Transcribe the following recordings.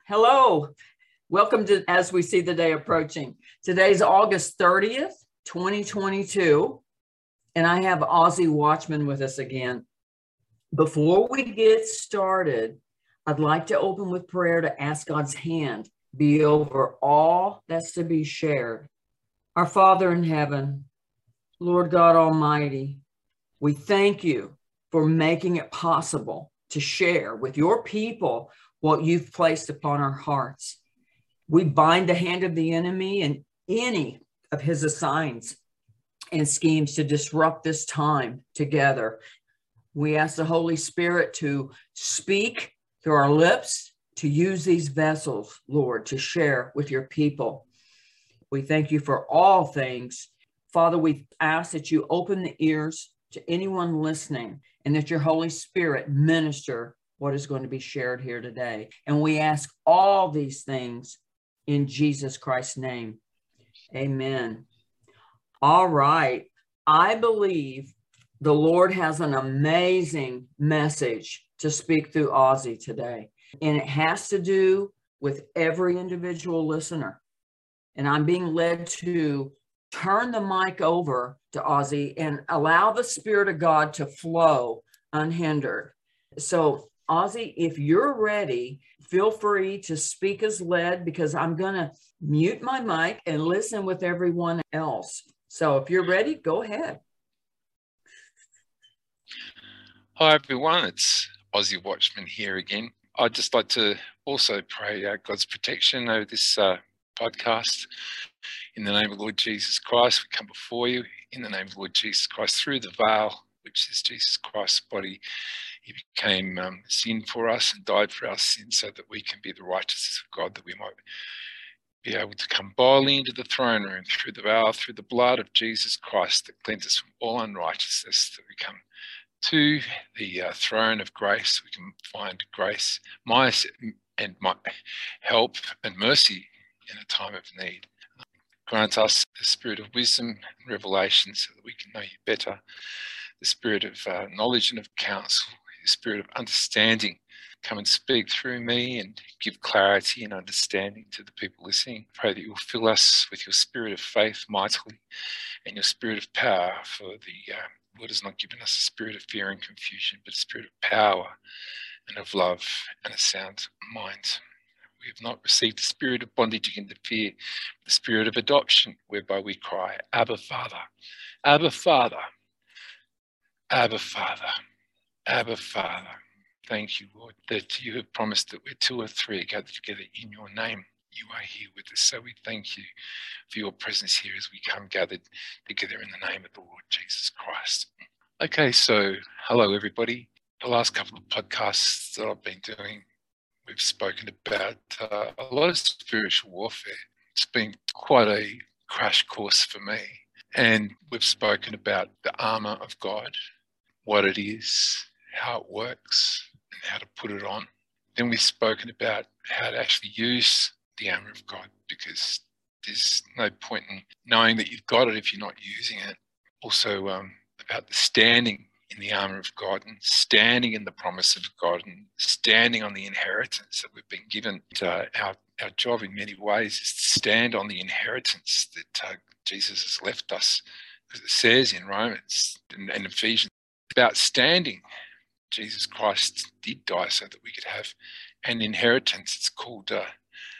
Hello. Welcome to As We See the Day Approaching. Today's August 30th, 2022, and I have Ozzy Watchman with us again. Before we get started, I'd like to open with prayer to ask God's hand be over all that's to be shared. Our Father in heaven, Lord God Almighty, we thank you for making it possible to share with your people what you've placed upon our hearts. We bind the hand of the enemy and any of his assigns and schemes to disrupt this time together. We ask the Holy Spirit to speak through our lips, to use these vessels, Lord, to share with your people. We thank you for all things. Father, we ask that you open the ears to anyone listening and that your Holy Spirit minister what is going to be shared here today. And we ask all these things in Jesus Christ's name. Amen. All right. I believe the Lord has an amazing message to speak through Ozzy today. And it has to do with every individual listener. And I'm being led to turn the mic over to Ozzy and allow the Spirit of God to flow unhindered. So Ozzy, if you're ready, feel free to speak as led, because I'm going to mute my mic and listen with everyone else. So if you're ready, go ahead. Hi, everyone. It's Ozzy Watchman here again. I'd just like to also pray God's protection over this podcast. In the name of the Lord Jesus Christ, we come before you in the name of the Lord Jesus Christ through the veil, which is Jesus Christ's body. He became sin for us and died for our sins so that we can be the righteousness of God, that we might be able to come boldly into the throne room through the veil, through the blood of Jesus Christ that cleanses from all unrighteousness, that we come to the throne of grace. We can find grace, my help and mercy in a time of need. Grant us the spirit of wisdom and revelation so that we can know you better, the spirit of knowledge and of counsel, the spirit of understanding. Come and speak through me and give clarity and understanding to the people listening. Pray that you will fill us with your spirit of faith mightily and your spirit of power, for the Lord has not given us a spirit of fear and confusion, but a spirit of power and of love and a sound mind. We have not received the spirit of bondage again to fear, the spirit of adoption, whereby we cry, Abba, Father, Abba, Father, Abba, Father, Abba, Father. Thank you, Lord, that you have promised that where two or three are gathered together in your name, you are here with us. So we thank you for your presence here as we come gathered together in the name of the Lord Jesus Christ. Okay, so hello, everybody. The last couple of podcasts that I've been doing, we've spoken about a lot of spiritual warfare. It's been quite a crash course for me. And we've spoken about the armor of God, what it is, how it works, and how to put it on. Then we've spoken about how to actually use the armor of God, because there's no point in knowing that you've got it if you're not using it. Also about the standing in the armor of God and standing in the promise of God and standing on the inheritance that we've been given. Our job in many ways is to stand on the inheritance that Jesus has left us, because it says in Romans and Ephesians about standing. Jesus Christ did die so that we could have an inheritance. It's called a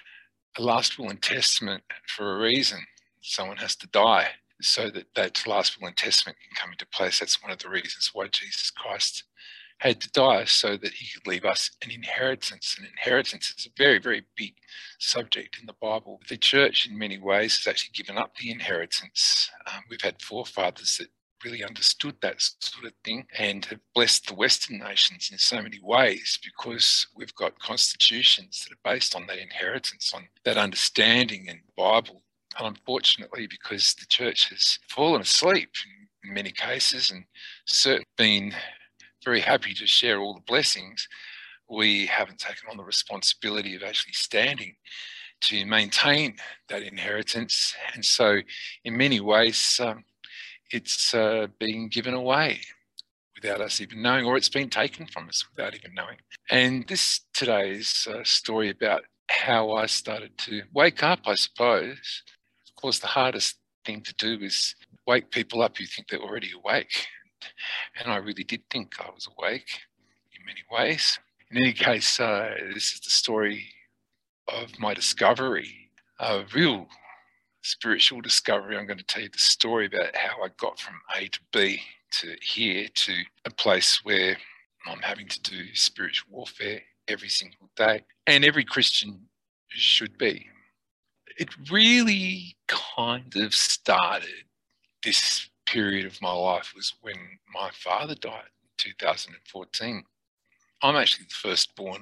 last will and testament for a reason. Someone has to die so that that last will and testament can come into place. That's one of the reasons why Jesus Christ had to die, so that he could leave us an inheritance. An inheritance is a very, very big subject in the Bible. The church, in many ways, has actually given up the inheritance. We've had forefathers that really understood that sort of thing and have blessed the Western nations in so many ways, because we've got constitutions that are based on that inheritance, on that understanding in the Bible. Unfortunately, because the church has fallen asleep in many cases and certainly been very happy to share all the blessings, we haven't taken on the responsibility of actually standing to maintain that inheritance. And so in many ways, it's being given away without us even knowing, or it's been taken from us without even knowing. And this today's story about how I started to wake up, I suppose. Of course, the hardest thing to do is wake people up who think they're already awake. And I really did think I was awake in many ways. In any case, this is the story of my discovery, a real spiritual discovery. I'm going to tell you the story about how I got from A to B to here, to a place where I'm having to do spiritual warfare every single day, and every Christian should be. It really kind of started, this period of my life was when my father died in 2014. I'm actually the firstborn.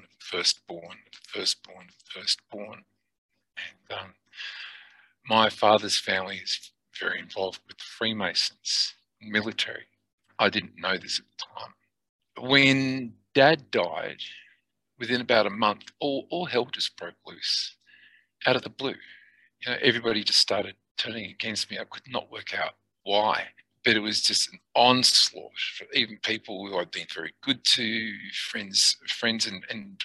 And my father's family is very involved with the Freemasons, military. I didn't know this at the time. When Dad died, within about a month, all hell just broke loose out of the blue. You know, everybody just started turning against me. I could not work out why, but it was just an onslaught for even people who I'd been very good to, friends, and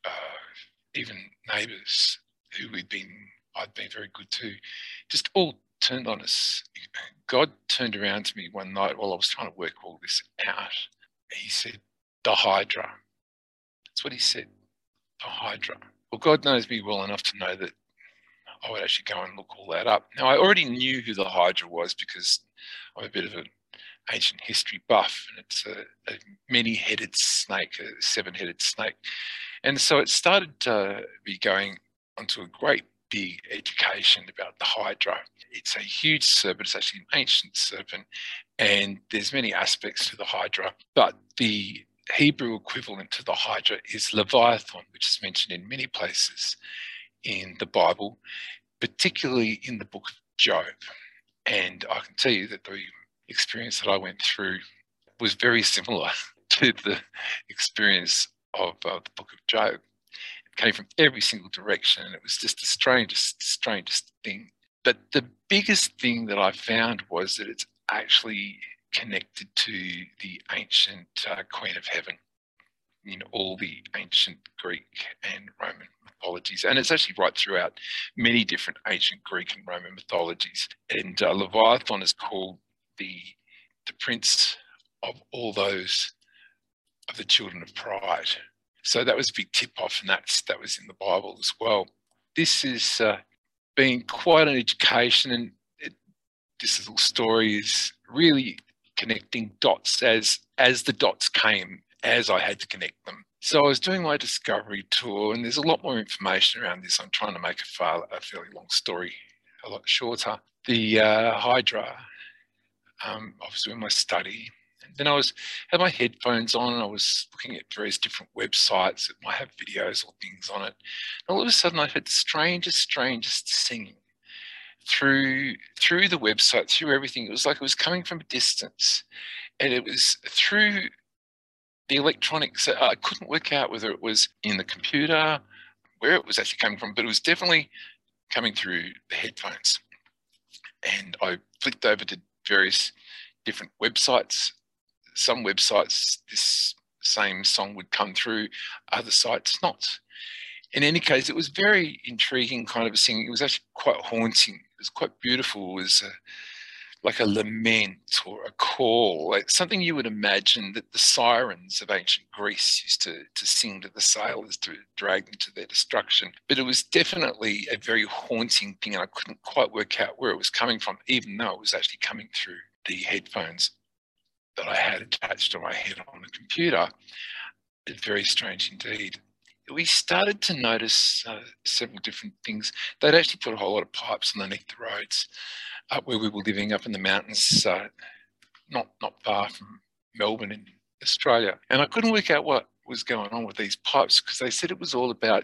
even neighbours who I'd been very good to, just all turned on us. God turned around to me one night while I was trying to work all this out. He said, "The Hydra." That's what he said, "The Hydra." Well, God knows me well enough to know that I would actually go and look all that up. Now, I already knew who the Hydra was because I'm a bit of an ancient history buff, and it's a many-headed snake, a seven-headed snake. And so it started to be going onto a great big education about the Hydra. It's a huge serpent. It's actually an ancient serpent, and there's many aspects to the Hydra, but the Hebrew equivalent to the Hydra is Leviathan, which is mentioned in many places in the Bible, particularly in the book of Job. And I can tell you that the experience that I went through was very similar to the experience of the book of Job. It came from every single direction, and it was just the strangest thing. But the biggest thing that I found was that it's actually connected to the ancient Queen of Heaven in all the ancient Greek and Roman mythologies. And it's actually right throughout many different ancient Greek and Roman mythologies. And Leviathan is called the prince of all those of the children of pride. So that was a big tip-off, and that was in the Bible as well. This has been quite an education, and this little story is really connecting dots as the dots came, as I had to connect them. So I was doing my discovery tour, and there's a lot more information around this. I'm trying to make a fairly long story a lot shorter. The Hydra, I was doing my study, and then I had my headphones on, and I was looking at various different websites that might have videos or things on it. And all of a sudden I heard the strangest singing through the website, through everything. It was like it was coming from a distance, and it was through the electronics. I couldn't work out whether it was in the computer, where it was actually coming from, but it was definitely coming through the headphones. And I flicked over to various different websites. Some websites, this same song would come through, other sites not. In any case, it was very intriguing kind of a singing. It was actually quite haunting. It was quite beautiful. It was like a lament or a call, like something you would imagine that the sirens of ancient Greece used to sing to the sailors to drag them to their destruction. But it was definitely a very haunting thing, and I couldn't quite work out where it was coming from, even though it was actually coming through the headphones that I had attached to my head on the computer. It's very strange indeed. We started to notice several different things. They'd actually put a whole lot of pipes underneath the roads up where we were living up in the mountains, not far from Melbourne in Australia. And I couldn't work out what was going on with these pipes, because they said it was all about,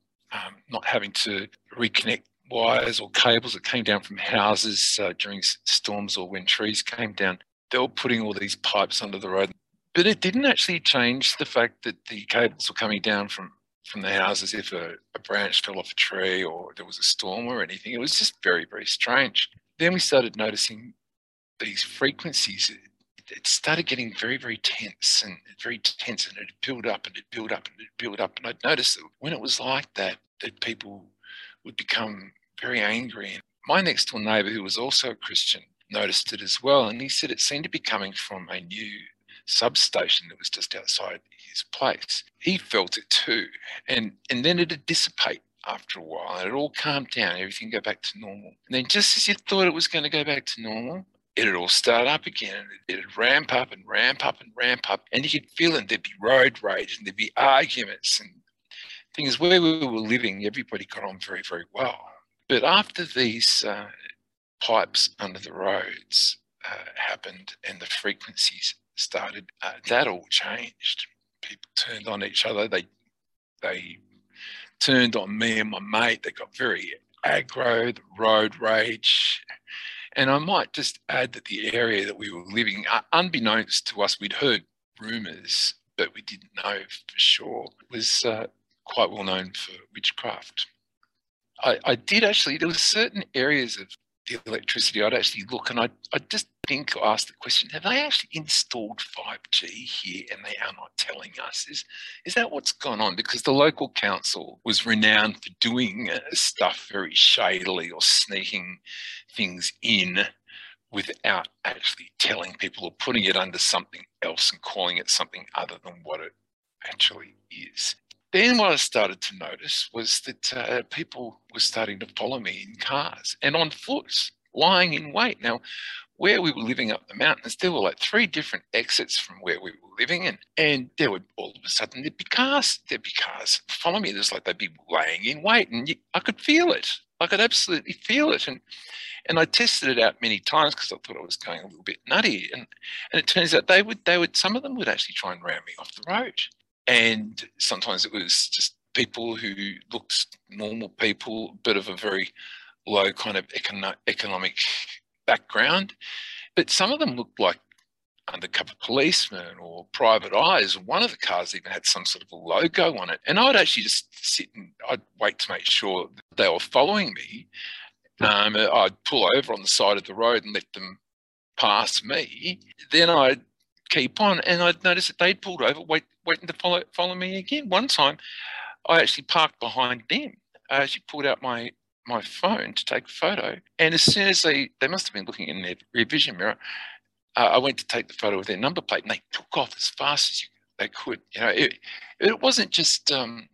not having to reconnect wires or cables that came down from houses during storms or when trees came down. They were putting all these pipes under the road. But it didn't actually change the fact that the cables were coming down from the houses if a branch fell off a tree or there was a storm or anything. It was just very, very strange. Then we started noticing these frequencies. It started getting very, very tense and it built up and it built up and it built up. And I'd noticed that when it was like that, that people would become very angry. And my next door neighbour, who was also a Christian, noticed it as well. And he said it seemed to be coming from a new substation that was just outside his place. He felt it too. And then it'd dissipate after a while, and it all calmed down, everything go back to normal. And then just as you thought it was going to go back to normal, it'd all start up again, and it'd ramp up and ramp up and ramp up. And you could feel it. There'd be road rage and there'd be arguments and things. Where we were living, everybody got on very, very well. But after these pipes under the roads happened and the frequencies started, that all changed. People turned on each other. They turned on me and my mate. They got very aggro, the road rage. And I might just add that the area that we were living, unbeknownst to us, we'd heard rumours, but we didn't know for sure, was quite well known for witchcraft. I did actually, there were certain areas of the electricity I'd actually look, and I just think, ask the question, have they actually installed 5G here and they are not telling us? Is that what's gone on? Because the local council was renowned for doing stuff very shadily or sneaking things in without actually telling people, or putting it under something else and calling it something other than what it actually is. Then what I started to notice was that people were starting to follow me in cars and on foot, lying in wait. Now, where we were living up the mountains, there were like 3 different exits from where we were living, and there would all of a sudden there'd be cars follow me. There's like they'd be laying in wait, and I could feel it. I could absolutely feel it. And I tested it out many times because I thought I was going a little bit nutty. And it turns out they would some of them would actually try and ram me off the road. And sometimes it was just people who looked normal people, but of a very low kind of economic background. But some of them looked like undercover policemen or private eyes. One of the cars even had some sort of a logo on it. And I'd actually just sit and I'd wait to make sure that they were following me. I'd pull over on the side of the road and let them pass me. Then I'd keep on, and I'd notice that they'd pulled over, waiting to follow me again. One time, I actually parked behind them. I actually pulled out my phone to take a photo, and as soon as they must have been looking in their rear vision mirror, I went to take the photo with their number plate, and they took off as fast as they could. You know, it wasn't just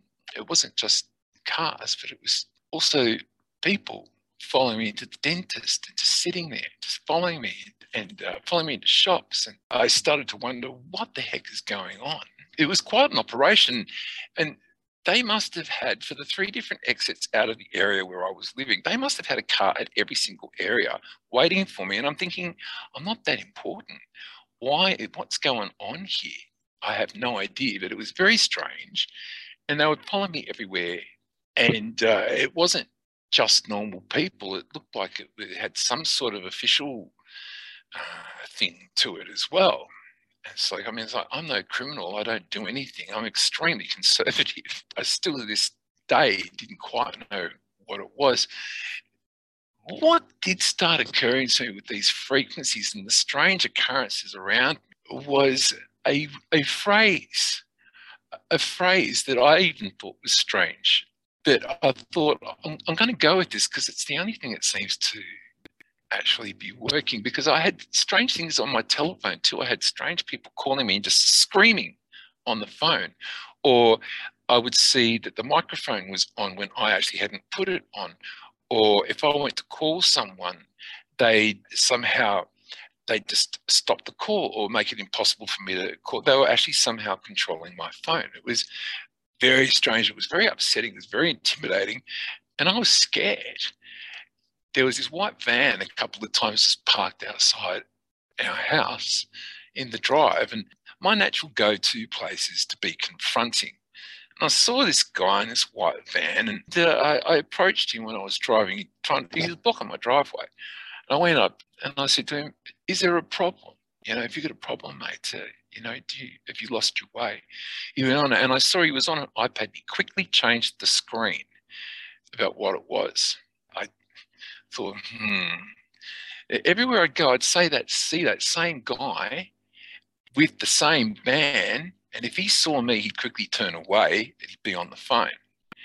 cars, but it was also people following me to the dentist and just sitting there, just following me and following me into shops. And I started to wonder what the heck is going on. It was quite an operation, and they must have had, for the 3 different exits out of the area where I was living, they must have had a car at every single area waiting for me. And I'm thinking, I'm not that important. What's going on here? I have no idea, but it was very strange. And they would follow me everywhere. And it wasn't just normal people. It looked like it had some sort of official thing to it as well. It's like, it's like, I'm no criminal. I don't do anything. I'm extremely conservative. I still to this day didn't quite know what it was. What did start occurring to me with these frequencies and the strange occurrences around me was a phrase that I even thought was strange. But I thought, I'm going to go with this because it's the only thing that seems to actually be working, because I had strange things on my telephone too. I had strange people calling me and just screaming on the phone, or I would see that the microphone was on when I actually hadn't put it on, or if I went to call someone, they just stop the call or make it impossible for me to call. They were actually somehow controlling my phone. It was very strange. It was very upsetting. It was very intimidating, and I was scared. There was this white van a couple of times just parked outside our house in the drive, and my natural go-to place is to be confronting. And I saw this guy in this white van, and I approached him when I was driving, he was blocking my driveway. And I went up and I said to him, "Is there a problem? Have you got a problem, mate? Have you lost your way?" He went on, and I saw he was on an iPad. He quickly changed the screen about what it was. I thought, everywhere I go, I'd see that same guy with the same van, and if he saw me, he'd quickly turn away and he'd be on the phone.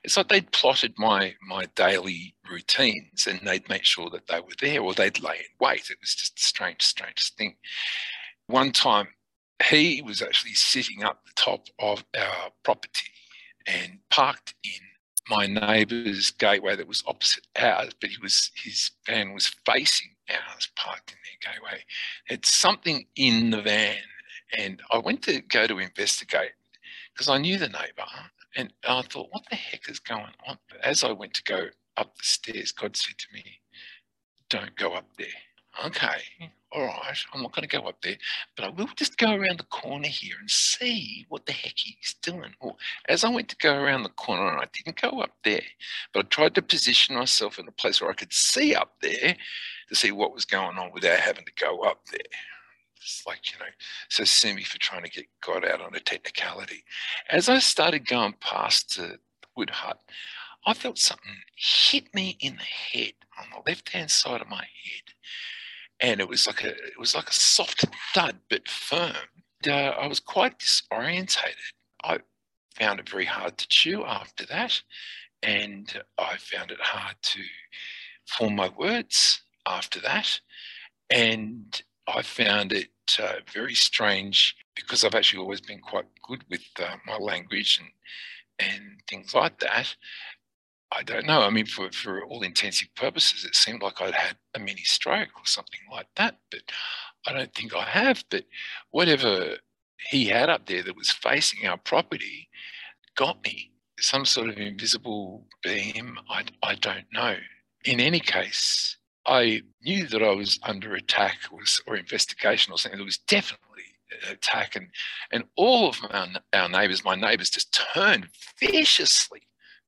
it's like they'd plotted my daily routines and they'd make sure that they were there, or they'd lay in wait. It was just the strangest thing. One time, he was actually sitting up the top of our property and parked in my neighbour's gateway that was opposite ours, but his van was facing ours, parked in their gateway. It's something in the van, and I went to go to investigate because I knew the neighbour, and I thought, what the heck is going on? But as I went to go up the stairs, God said to me, don't go up there. Okay, all right, I'm not going to go up there, but I will just go around the corner here and see what the heck he's doing. Well, as I went to go around the corner, and I didn't go up there, but I tried to position myself in a place where I could see up there to see what was going on without having to go up there. It's like, so sue me for trying to get God out on a technicality. As I started going past the wood hut, I felt something hit me in the head, on the left-hand side of my head. And it was like a soft thud, but firm. I was quite disorientated. I found it very hard to chew after that, and I found it hard to form my words after that. And I found it very strange because I've actually always been quite good with my language and things like that. I don't know. I mean, for all intensive purposes, it seemed like I'd had a mini stroke or something like that, but I don't think I have. But whatever he had up there that was facing our property got me. Some sort of invisible beam, I don't know. In any case, I knew that I was under attack or investigation or something. There was definitely an attack, and all of our neighbours, my neighbours, just turned viciously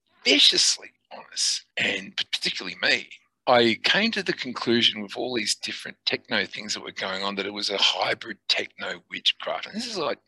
on us, and particularly me. I came to the conclusion with all these different techno things that were going on that it was a hybrid techno witchcraft. And this is like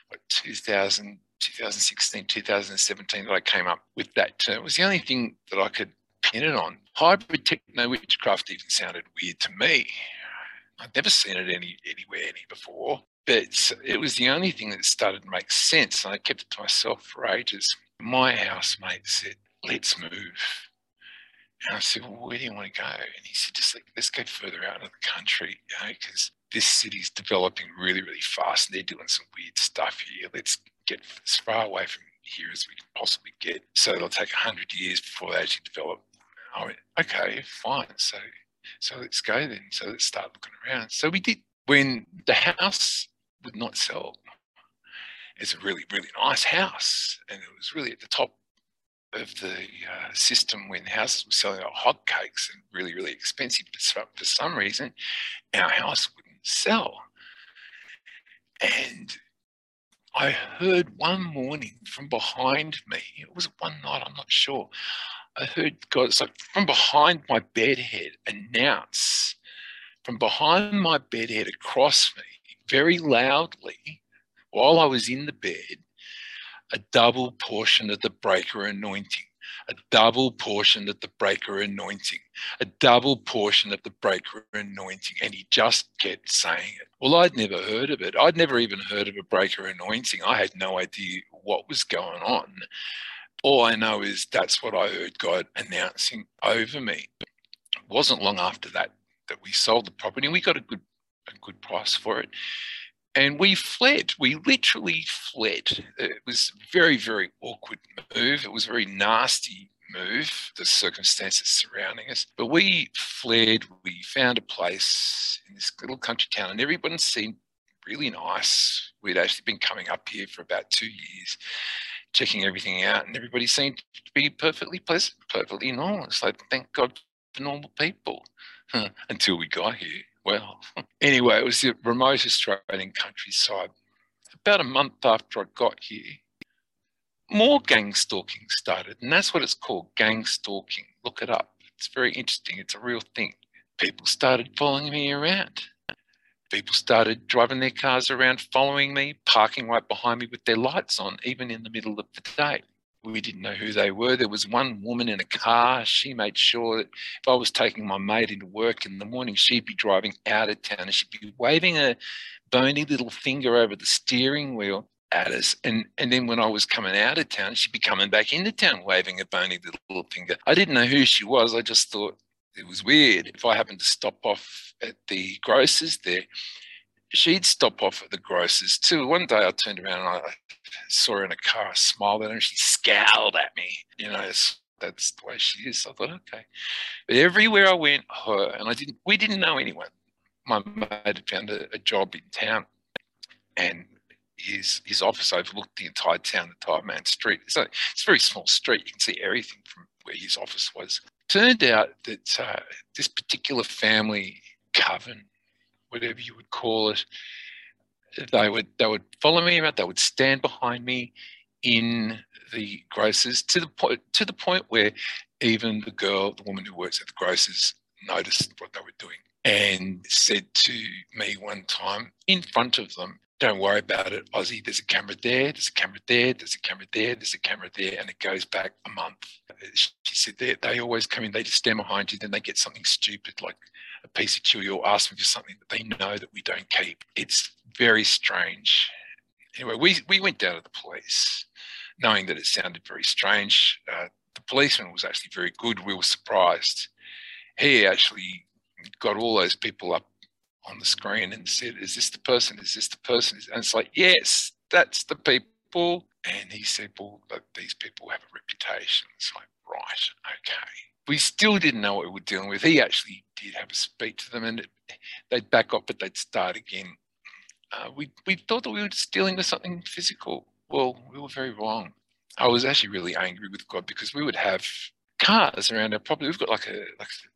2016, 2017 that I came up with that term. It was the only thing that I could pin it on. Hybrid techno witchcraft even sounded weird to me. I'd never seen it anywhere before, but it was the only thing that started to make sense. And I kept it to myself for ages. My housemate said, let's move. And I said, well, where do you want to go? And he said, just let's go further out into the country, because this city's developing really, really fast and they're doing some weird stuff here. Let's get as far away from here as we can possibly get. So it'll take 100 years before they actually develop. I went, okay, fine. So let's go then. So let's start looking around. So we did. When the house would not sell, it's a really, really nice house, and it was really at the top of the system when houses were selling like hotcakes and really, really expensive. But for some reason, our house wouldn't sell. And I heard one morning from behind me, it was one night, I'm not sure, I heard God, it's like from behind my bed head announce, from behind my bed head across me, very loudly, while I was in the bed, a double portion of the breaker anointing, a double portion of the breaker anointing, a double portion of the breaker anointing. And he just kept saying it. Well, I'd never heard of it. I'd never even heard of a breaker anointing. I had no idea what was going on. All I know is that's what I heard God announcing over me. It wasn't long after that we sold the property, and we got a good price for it. And we fled. We literally fled. It was a very, very awkward move. It was a very nasty move, the circumstances surrounding us. But we fled. We found a place in this little country town, and everyone seemed really nice. We'd actually been coming up here for about 2 years, checking everything out, and everybody seemed to be perfectly pleasant, perfectly normal. It's like, thank God for normal people, until we got here. Well, anyway, it was the remote Australian countryside. About a month after I got here, more gang stalking started, and that's what it's called, gang stalking. Look it up. It's very interesting. It's a real thing. People started following me around. People started driving their cars around, following me, parking right behind me with their lights on, even in the middle of the day. We didn't know who they were. There was one woman in a car. She made sure that if I was taking my mate into work in the morning, she'd be driving out of town and she'd be waving a bony little finger over the steering wheel at us. And then when I was coming out of town, she'd be coming back into town waving a bony little finger. I didn't know who she was. I just thought it was weird. If I happened to stop off at the grocer's there, she'd stop off at the grocer's too. One day I turned around and I saw her in a car. I smiled at her and she scowled at me. You know, that's the way she is. I thought, okay. But everywhere I went, her, and we didn't know anyone. My mate had found a job in town, and his office overlooked the entire town, the entire main street. So it's a very small street. You can see everything from where his office was. Turned out that this particular family coven, whatever you would call it, they would follow me around. They would stand behind me in the grocers to the point where even the woman who works at the grocers, noticed what they were doing and said to me one time in front of them, "Don't worry about it, Ozzy. There's a camera there. There's a camera there. There's a camera there. There's a camera there," and it goes back a month. She said they always come in. They just stand behind you. Then they get something stupid like a piece of chewy or ask them for something that they know that we don't keep. It's very strange. Anyway, we went down to the police, knowing that it sounded very strange. The policeman was actually very good. We were surprised. He actually got all those people up on the screen and said, "Is this the person? Is this the person?" And it's like, "Yes, that's the people." And he said, "Well, these people have a reputation." It's like, right, okay. We still didn't know what we were dealing with. He actually did have a speech to them, and they'd back up, but they'd start again. We thought that we were just dealing with something physical. Well, we were very wrong. I was actually really angry with God because we would have cars around our property. We've got like a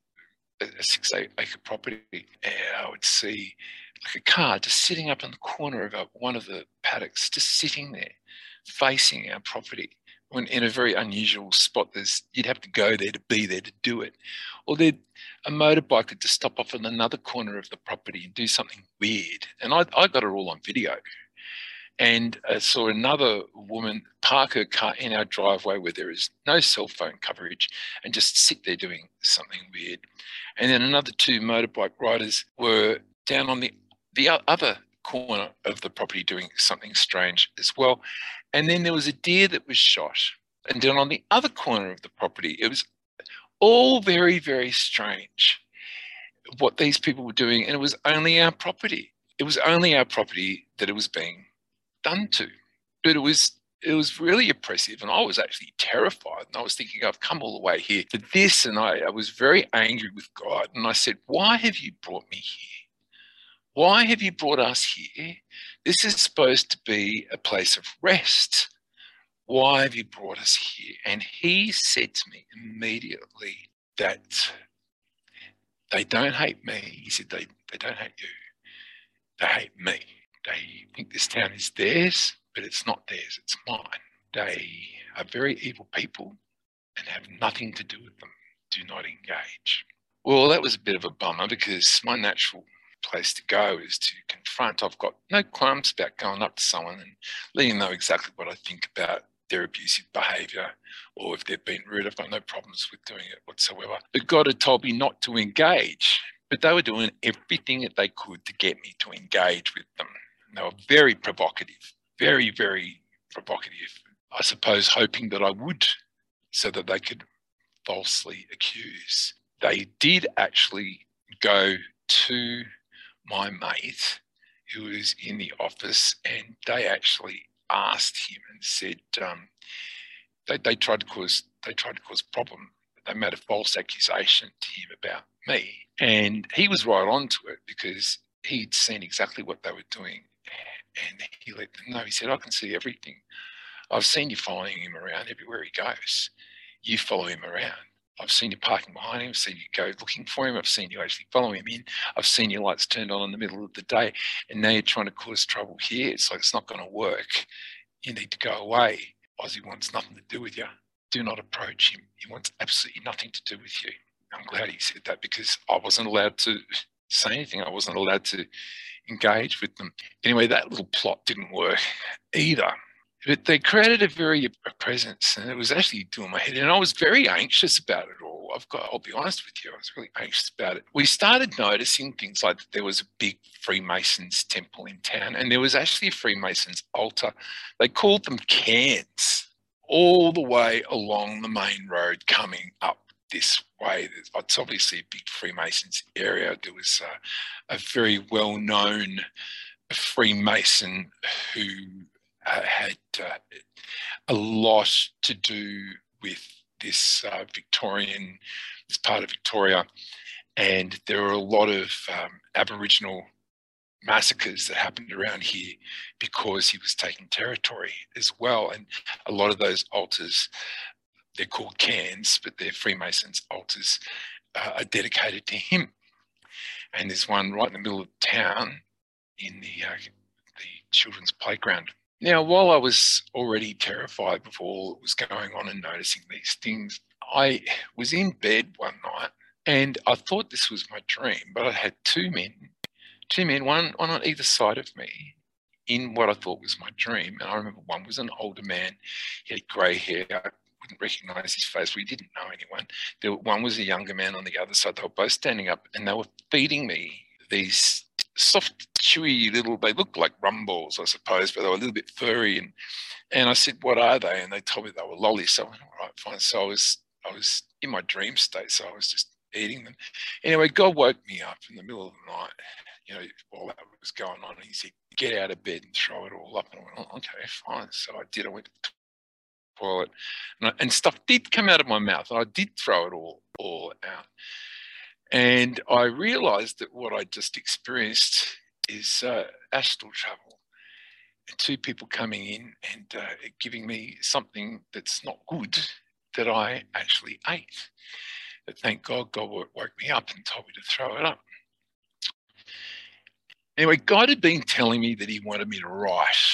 6-acre property, and I would see like a car just sitting up in the corner of one of the paddocks, just sitting there facing our property. When in a very unusual spot, you'd have to go there to be there to do it. Or a motorbike would just stop off in another corner of the property and do something weird. And I got it all on video. And I saw another woman park her car in our driveway where there is no cell phone coverage and just sit there doing something weird. And then another 2 motorbike riders were down on the other corner of the property doing something strange as well. And then there was a deer that was shot. And down on the other corner of the property, it was all very, very strange what these people were doing. And it was only our property. It was only our property that it was being done to. But it was really oppressive, and I was actually terrified. And I was thinking, I've come all the way here for this. And I was very angry with God. And I said, "Why have you brought me here? Why have you brought us here? This is supposed to be a place of rest. Why have you brought us here?" And he said to me immediately that they don't hate me. He said, they don't hate you. They hate me. They think this town is theirs, but it's not theirs, it's mine. They are very evil people and have nothing to do with them. Do not engage. Well, that was a bit of a bummer because my natural place to go is to confront. I've got no qualms about going up to someone and letting them know exactly what I think about their abusive behaviour, or if they've been rude. I've got no problems with doing it whatsoever. But God had told me not to engage, but they were doing everything that they could to get me to engage with them. And they were very provocative, very, very provocative. I suppose hoping that I would, so that they could falsely accuse. They did actually go to my mate who was in the office, and they actually asked him and said they tried to cause problem. They made a false accusation to him about me, and he was right on to it because he'd seen exactly what they were doing, and he let them know. He said, "I can see everything. I've seen you following him around everywhere he goes. You follow him around. I've seen you parking behind him. I've seen you go looking for him. I've seen you actually follow him in. I've seen your lights turned on in the middle of the day. And now you're trying to cause trouble here. It's like, it's not going to work. You need to go away. Ozzy wants nothing to do with you. Do not approach him. He wants absolutely nothing to do with you." I'm glad he said that because I wasn't allowed to say anything. I wasn't allowed to engage with them. Anyway, that little plot didn't work either. But they created a presence, and it was actually doing my head in. And I was very anxious about it all. I'll be honest with you, I was really anxious about it. We started noticing things like there was a big Freemasons temple in town, and there was actually a Freemasons altar. They called them cairns all the way along the main road coming up this way. It's obviously a big Freemasons area. There was a very well-known Freemason who had a lot to do with this this part of Victoria, and there were a lot of Aboriginal massacres that happened around here because he was taking territory as well. And a lot of those altars, they're called cairns, but they're Freemasons altars, are dedicated to him. And there's one right in the middle of town in the children's playground. Now, while I was already terrified with all that was going on and noticing these things, I was in bed one night and I thought this was my dream, but I had two men, one on either side of me in what I thought was my dream. And I remember one was an older man. He had grey hair. I wouldn't recognise his face. We didn't know anyone. One was a younger man on the other side. They were both standing up and they were feeding me these soft, chewy they looked like rum balls, I suppose, but they were a little bit furry. And I said, what are they? And they told me they were lollies. So I went, all right, fine. So I was in my dream state, so I was just eating them. Anyway, God woke me up in the middle of the night, while that was going on. And he said, get out of bed and throw it all up. And I went, oh, okay, fine. So I did. I went to the toilet and stuff did come out of my mouth. And I did throw it all out. And I realized that what I just experienced is astral travel. And two people coming in and giving me something that's not good that I actually ate. But thank God, God woke me up and told me to throw it up. Anyway, God had been telling me that he wanted me to write.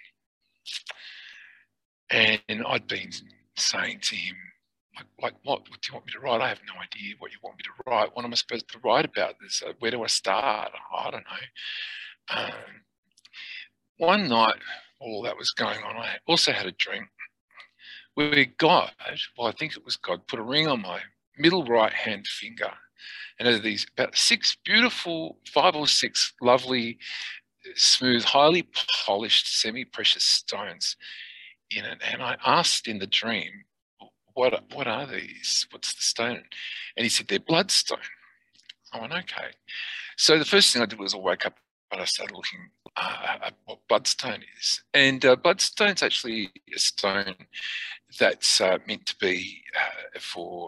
And I'd been saying to him, like what do you want me to write? I have no idea what you want me to write. What am I supposed to write about this? Where do I start? I don't know. One night, all that was going on, I also had a dream where God, well, I think it was God, put a ring on my middle right-hand finger. And there are these about 5 or 6 lovely, smooth, highly polished, semi-precious stones in it. And I asked in the dream, what are these? What's the stone? And he said, they're bloodstone. I went, okay. So the first thing I did was I woke up and I started looking at what bloodstone is. And bloodstone's actually a stone that's meant to be for,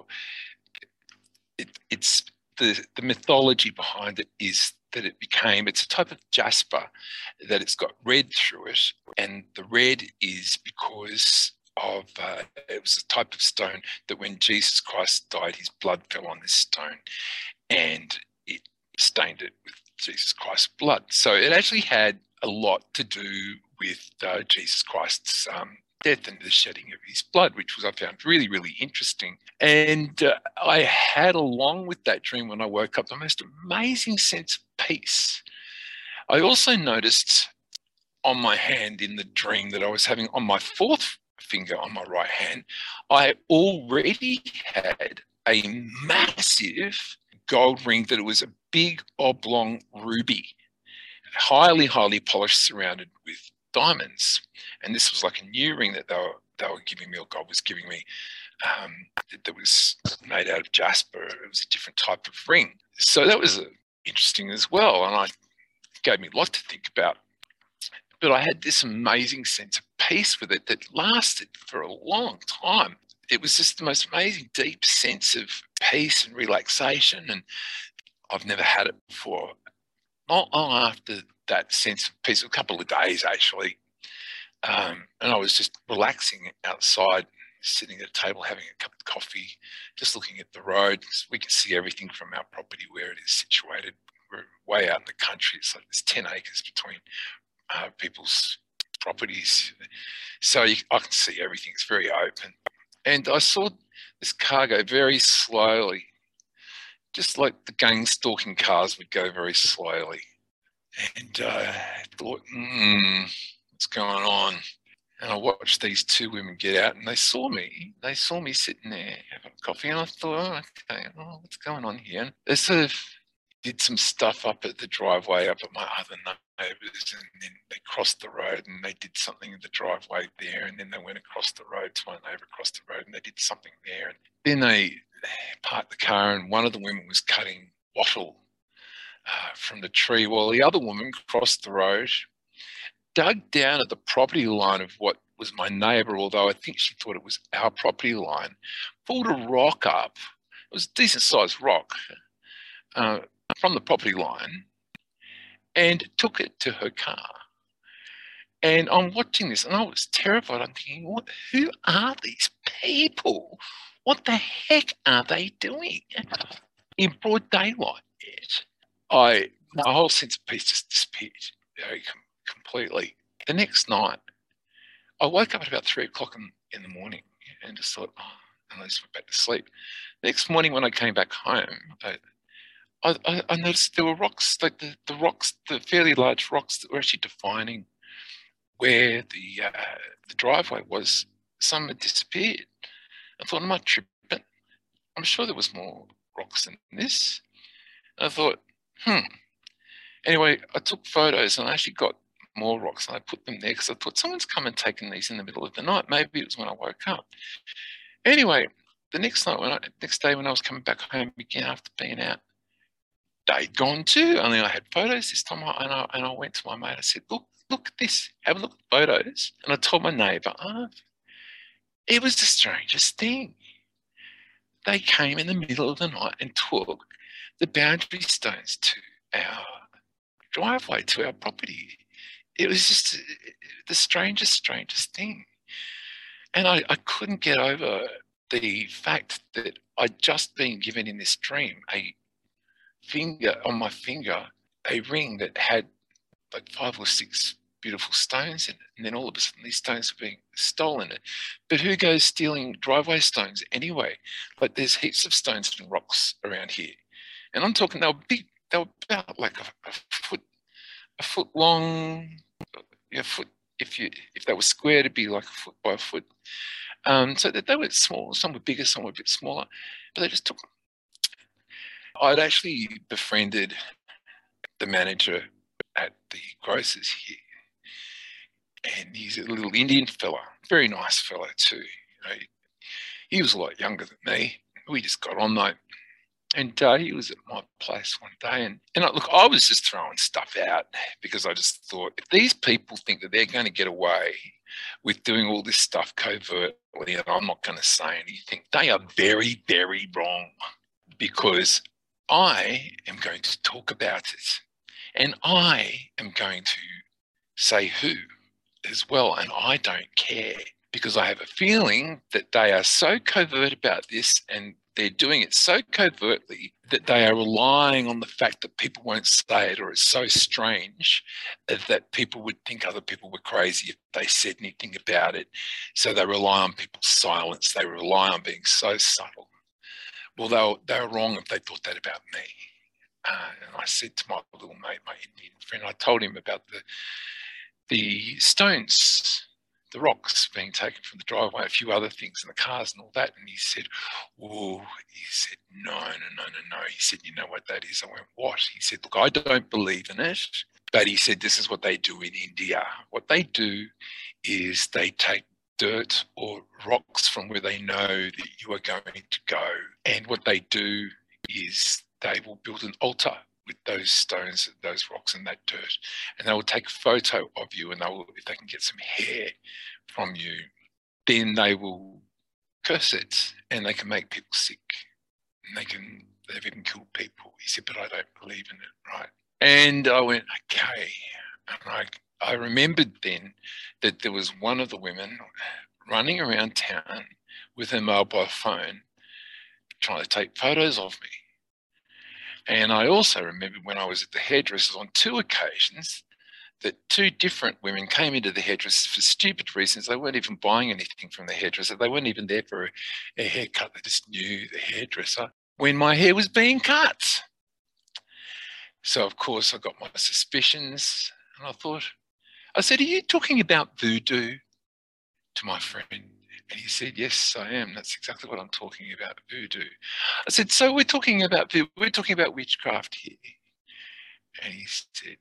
it's the mythology behind it is that it's a type of jasper that it's got red through it. And the red is because of it was a type of stone that when Jesus Christ died, his blood fell on this stone and it stained it with Jesus Christ's blood. So it actually had a lot to do with Jesus Christ's death and the shedding of his blood, which I found really, really interesting. And I had, along with that dream when I woke up, the most amazing sense of peace. I also noticed on my hand in the dream that I was having on my 4th finger on my right hand, I already had a massive gold ring that it was a big oblong ruby, highly, highly polished, surrounded with diamonds. And this was like a new ring that they were giving me, or God was giving me, that was made out of jasper. It was a different type of ring. So that was interesting as well. And it gave me a lot to think about. But I had this amazing sense of peace with it that lasted for a long time. It was just the most amazing, deep sense of peace and relaxation. And I've never had it before. Not long after that sense of peace, a couple of days actually. And I was just relaxing outside, sitting at a table, having a cup of coffee, just looking at the road. We can see everything from our property where it is situated. We're way out in the country. It's like there's 10 acres between people's properties. So I can see everything. It's very open. And I saw this car go very slowly, just like the gang stalking cars would go very slowly. And I thought, what's going on? And I watched these two women get out, and they saw me. They saw me sitting there having coffee, and I thought, oh, okay, oh, what's going on here? And they sort of did some stuff up at the driveway up at my other neighbours, and then they crossed the road and they did something in the driveway there, and then they went across the road to my neighbour across the road and they did something there. And then they parked the car, and one of the women was cutting wattle from the tree, while the other woman crossed the road, dug down at the property line of what was my neighbour, although I think she thought it was our property line, pulled a rock up. It was a decent sized rock from the property line and took it to her car. And I'm watching this and I was terrified. I'm thinking, who are these people? What the heck are they doing in broad daylight? My whole sense of peace just disappeared completely. The next night, I woke up at about 3 o'clock in the morning and just thought, and I just went back to sleep. Next morning when I came back home, I noticed there were rocks, like the rocks, the fairly large rocks that were actually defining where the driveway was. Some had disappeared. I thought, am I tripping? I'm sure there was more rocks than this. And I thought, Anyway, I took photos and I actually got more rocks and I put them there because I thought someone's come and taken these in the middle of the night. Maybe it was when I woke up. Anyway, the next day when I was coming back home again after being out, they'd gone too. Only I had photos this time, and I went to my mate. I said, look at this. Have a look at the photos. And I told my neighbour, it was the strangest thing. They came in the middle of the night and took the boundary stones to our driveway, to our property. It was just the strangest thing. And I couldn't get over the fact that I'd just been given in this dream a finger on my finger, a ring that had like 5 or 6 beautiful stones in it. And then all of a sudden these stones are being stolen. But who goes stealing driveway stones anyway? Like there's heaps of stones and rocks around here. And I'm talking, they were big, they were about like a foot long, a foot, if they were square, it'd be like a foot by a foot. So that they were small, some were bigger, some were a bit smaller, but they just took them. I'd actually befriended the manager at the grocers here, and he's a little Indian fella, very nice fella too. He was a lot younger than me. We just got on though. And he was at my place one day, and look, I was just throwing stuff out because I just thought, if these people think that they're going to get away with doing all this stuff covertly, and I'm not going to say anything, they are very, very wrong, because I am going to talk about it, and I am going to say who as well, and I don't care, because I have a feeling that they are so covert about this, and they're doing it so covertly that they are relying on the fact that people won't say it, or it's so strange that people would think other people were crazy if they said anything about it. So they rely on people's silence. They rely on being so subtle. Well, they were wrong if they thought that about me. And I said to my little mate, my Indian friend, I told him about the stones, the rocks being taken from the driveway, a few other things in the cars and all that. And he said, no. He said, you know what that is? I went, what? He said, look, I don't believe in it. But he said, this is what they do in India. What they do is they take dirt or rocks from where they know that you are going to go. And what they do is they will build an altar with those stones, those rocks and that dirt. And they will take a photo of you, and if they can get some hair from you, then they will curse it, and they can make people sick. And they've even killed people. He said, but I don't believe in it, right? And I went, okay. And I remembered then that there was one of the women running around town with her mobile phone trying to take photos of me. And I also remembered when I was at the hairdressers on 2 occasions that 2 different women came into the hairdressers for stupid reasons. They weren't even buying anything from the hairdresser. They weren't even there for a haircut. They just knew the hairdresser when my hair was being cut. So, of course, I got my suspicions, and I said, are you talking about voodoo? to my friend. And he said, yes, I am. That's exactly what I'm talking about, voodoo. I said, so we're talking about witchcraft here. And he said,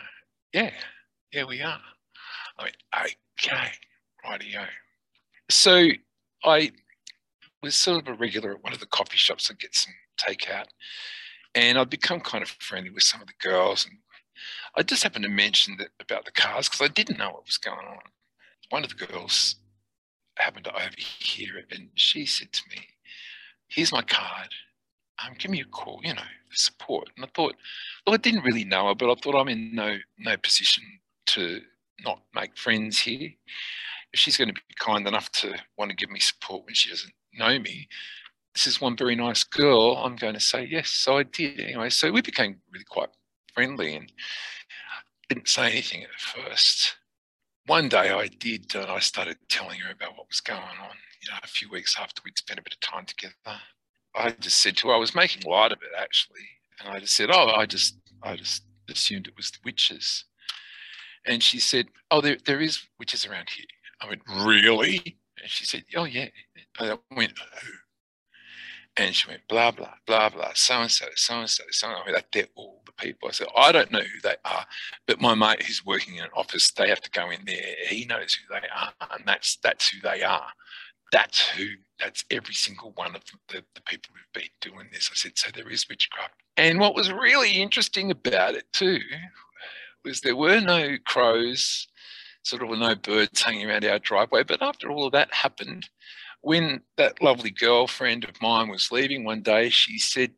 yeah, we are. I went, okay, rightio. So I was sort of a regular at one of the coffee shops to get some takeout. And I'd become kind of friendly with some of the girls. And I just happened to mention that about the cars because I didn't know what was going on. One of the girls happened to overhear it, and she said to me, here's my card. Give me a call, for support. And I thought, well, I didn't really know her, but I thought I'm in no position to not make friends here. If she's going to be kind enough to want to give me support when she doesn't know me, this is one very nice girl, I'm going to say yes. So I did anyway. So we became really quite friendly and didn't say anything at first. One day I did, and I started telling her about what was going on, a few weeks after we'd spent a bit of time together. I just said to her, I was making light of it actually. And I just said, I just assumed it was the witches. And she said, oh, there is witches around here. I went, really? And she said, oh, yeah. I went, who? And she went, blah, blah, blah, blah, so-and-so, so-and-so, so-and-so. I went, they're all the people. I said, I don't know who they are, but my mate who's working in an office, they have to go in there. He knows who they are, and that's who they are. That's every single one of the people who've been doing this. I said, so there is witchcraft. And what was really interesting about it too was there were no crows, sort of no birds hanging around our driveway. But after all of that happened, when that lovely girlfriend of mine was leaving one day, she said,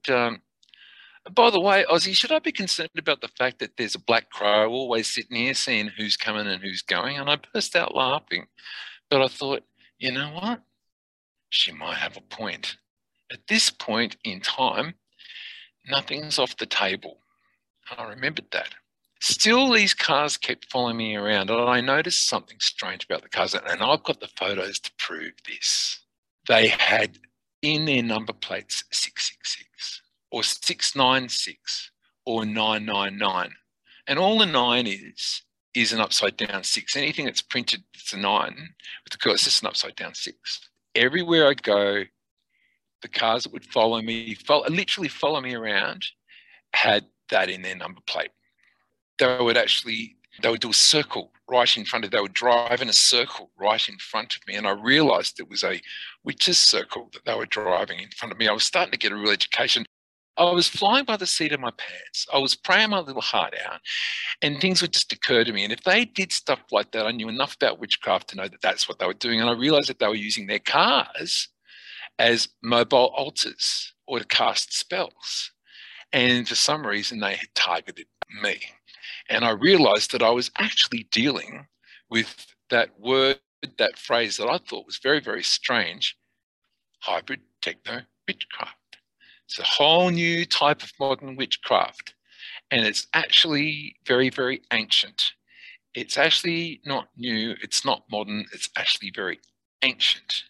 by the way, Ozzy, should I be concerned about the fact that there's a black crow always sitting here seeing who's coming and who's going? And I burst out laughing. But I thought, you know what? She might have a point. At this point in time, nothing's off the table. I remembered that. Still, these cars kept following me around, and I noticed something strange about the cars, and I've got the photos to prove this. They had in their number plates 666 or 696 or 999, and all the 9 is an upside down 6. Anything that's printed that's a 9 with the girl, it's just an upside down 6. Everywhere I go, the cars that would literally follow me around had that in their number plate. They would do a circle right in front of, they would drive in a circle right in front of me. And I realized it was a witch's circle that they were driving in front of me. I was starting to get a real education. I was flying by the seat of my pants. I was praying my little heart out, and things would just occur to me. And if they did stuff like that, I knew enough about witchcraft to know that that's what they were doing. And I realized that they were using their cars as mobile altars or to cast spells. And for some reason, they had targeted me. And I realized that I was actually dealing with that word, that phrase that I thought was very, very strange, hybrid techno witchcraft. It's a whole new type of modern witchcraft, and it's actually very, very ancient. It's actually not new, it's not modern, it's actually very ancient.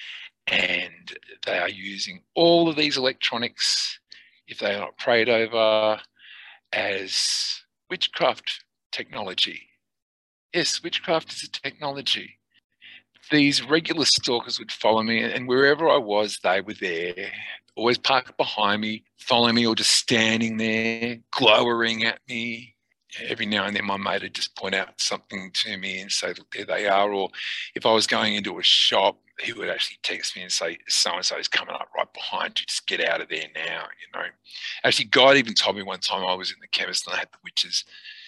And they are using all of these electronics, if they are not prayed over, as witchcraft technology. Yes, witchcraft is a technology. These regular stalkers would follow me, and wherever I was, they were there, always parked behind me, following me, or just standing there, glowering at me. Every now and then my mate would just point out something to me and say, look, there they are. Or if I was going into a shop, he would actually text me and say, so-and-so is coming up right behind you, just get out of there now, Actually, God even told me one time I was in the chemist and I had the witches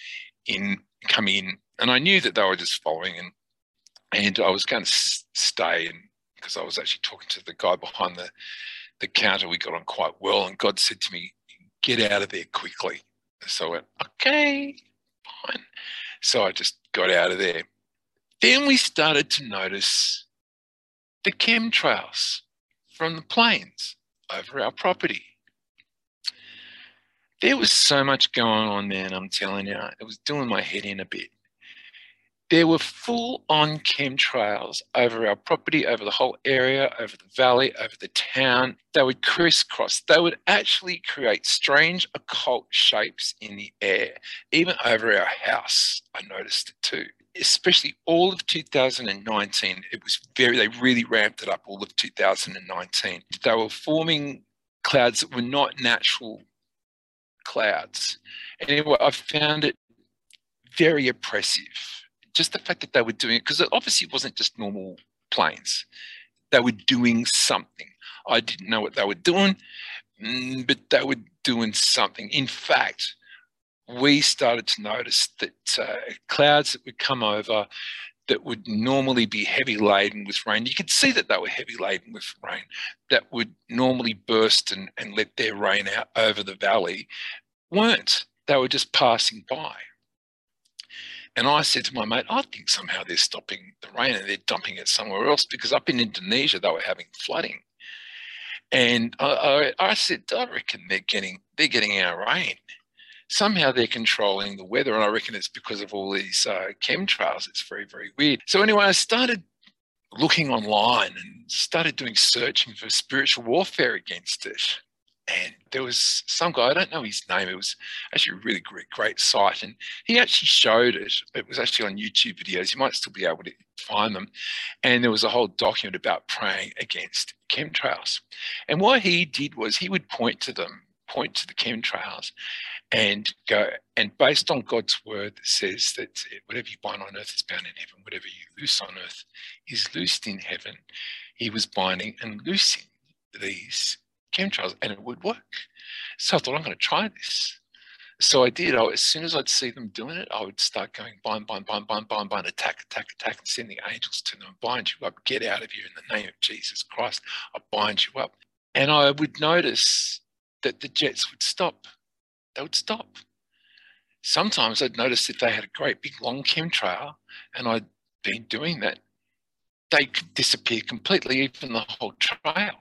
come in, and I knew that they were just following, and I was going to stay, and because I was actually talking to the guy behind the counter, we got on quite well, and God said to me, get out of there quickly. So I went, okay, fine. So I just got out of there. Then we started to notice the chemtrails from the planes over our property. There was so much going on there, and I'm telling you, it was doing my head in a bit. There were full-on chemtrails over our property, over the whole area, over the valley, over the town. They would crisscross. They would actually create strange occult shapes in the air, even over our house. I noticed it too. especially all of 2019, they really ramped it up all of 2019. They were forming clouds that were not natural clouds. Anyway, I found it very oppressive. Just the fact that they were doing it, because it obviously wasn't just normal planes. They were doing something. I didn't know what they were doing, but they were doing something. In fact, we started to notice that clouds that would come over that would normally be heavy laden with rain, you could see that they were heavy laden with rain, that would normally burst and let their rain out over the valley, weren't. They were just passing by. And I said to my mate, I think somehow they're stopping the rain and they're dumping it somewhere else, because up in Indonesia, they were having flooding. And I said, I reckon they're getting our rain. Somehow they're controlling the weather, and I reckon it's because of all these chemtrails. It's very, very weird. So anyway, I started looking online and started doing searching for spiritual warfare against it. And there was some guy, I don't know his name, it was actually a really great site, and he actually showed it. It was actually on YouTube videos. You might still be able to find them. And there was a whole document about praying against chemtrails. And what he did was he would point to the chemtrails and go, and based on God's word that says that whatever you bind on earth is bound in heaven, whatever you loose on earth is loosed in heaven. He was binding and loosing these chemtrails, and it would work. So I thought, I'm going to try this. So I did. As soon as I'd see them doing it, I would start going bind, attack, and send the angels to them, bind you up, get out of here in the name of Jesus Christ. I bind you up. And I would notice that the jets would stop. They would stop. Sometimes I'd notice if they had a great big long chemtrail and I'd been doing that, they could disappear completely, even the whole trail.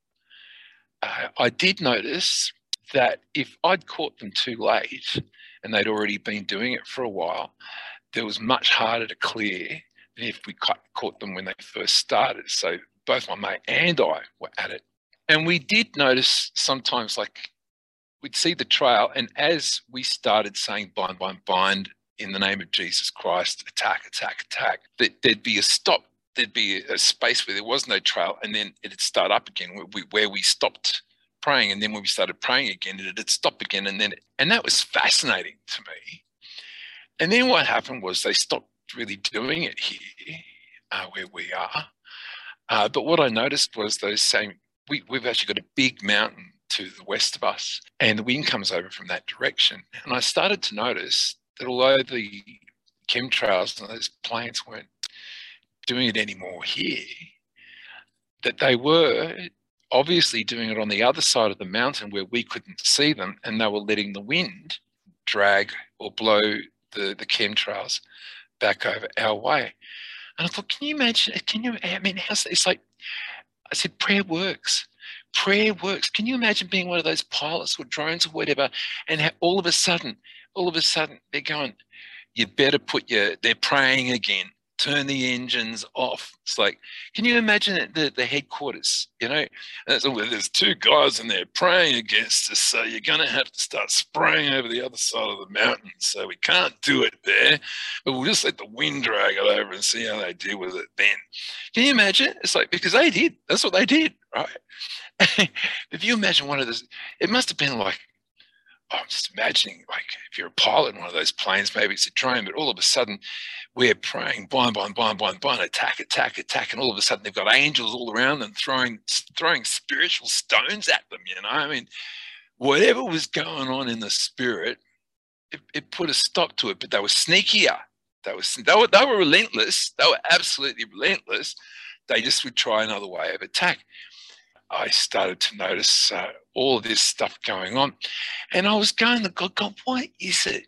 I did notice that if I'd caught them too late and they'd already been doing it for a while, it was much harder to clear than if we caught them when they first started. So both my mate and I were at it. And we did notice sometimes, like, we'd see the trail, and as we started saying bind in the name of Jesus Christ, attack, that there'd be a stop. There'd be a space where there was no trail, and then it'd start up again where we stopped praying, and then when we started praying again, it'd stop again, and that was fascinating to me. And then what happened was they stopped really doing it here, where we are. But what I noticed was we've actually got a big mountain to the west of us, and the wind comes over from that direction. And I started to notice that although the chemtrails and those planes weren't doing it anymore here, that they were obviously doing it on the other side of the mountain where we couldn't see them, and they were letting the wind drag or blow the chemtrails back over our way. And I thought, can you imagine, it's like, I said, prayer works. Prayer works. Can you imagine being one of those pilots or drones or whatever, and all of a sudden, they're going, you better they're praying again. Turn the engines off. It's like, can you imagine the headquarters, and there's two guys in there praying against us, so you're going to have to start spraying over the other side of the mountain, so we can't do it there, but we'll just let the wind drag it over and see how they deal with it then. Can you imagine? It's like, because they did. That's what they did, right? If you imagine one of those, it must have been like, I'm just imagining, like, if you're a pilot in one of those planes, maybe it's a drone, but all of a sudden we're praying, bind, attack, and all of a sudden they've got angels all around them throwing spiritual stones at them, Whatever was going on in the spirit, it put a stop to it, but they were sneakier. They were relentless. They were absolutely relentless. They just would try another way of attack. I started to notice all of this stuff going on, and I was going to God, what is it?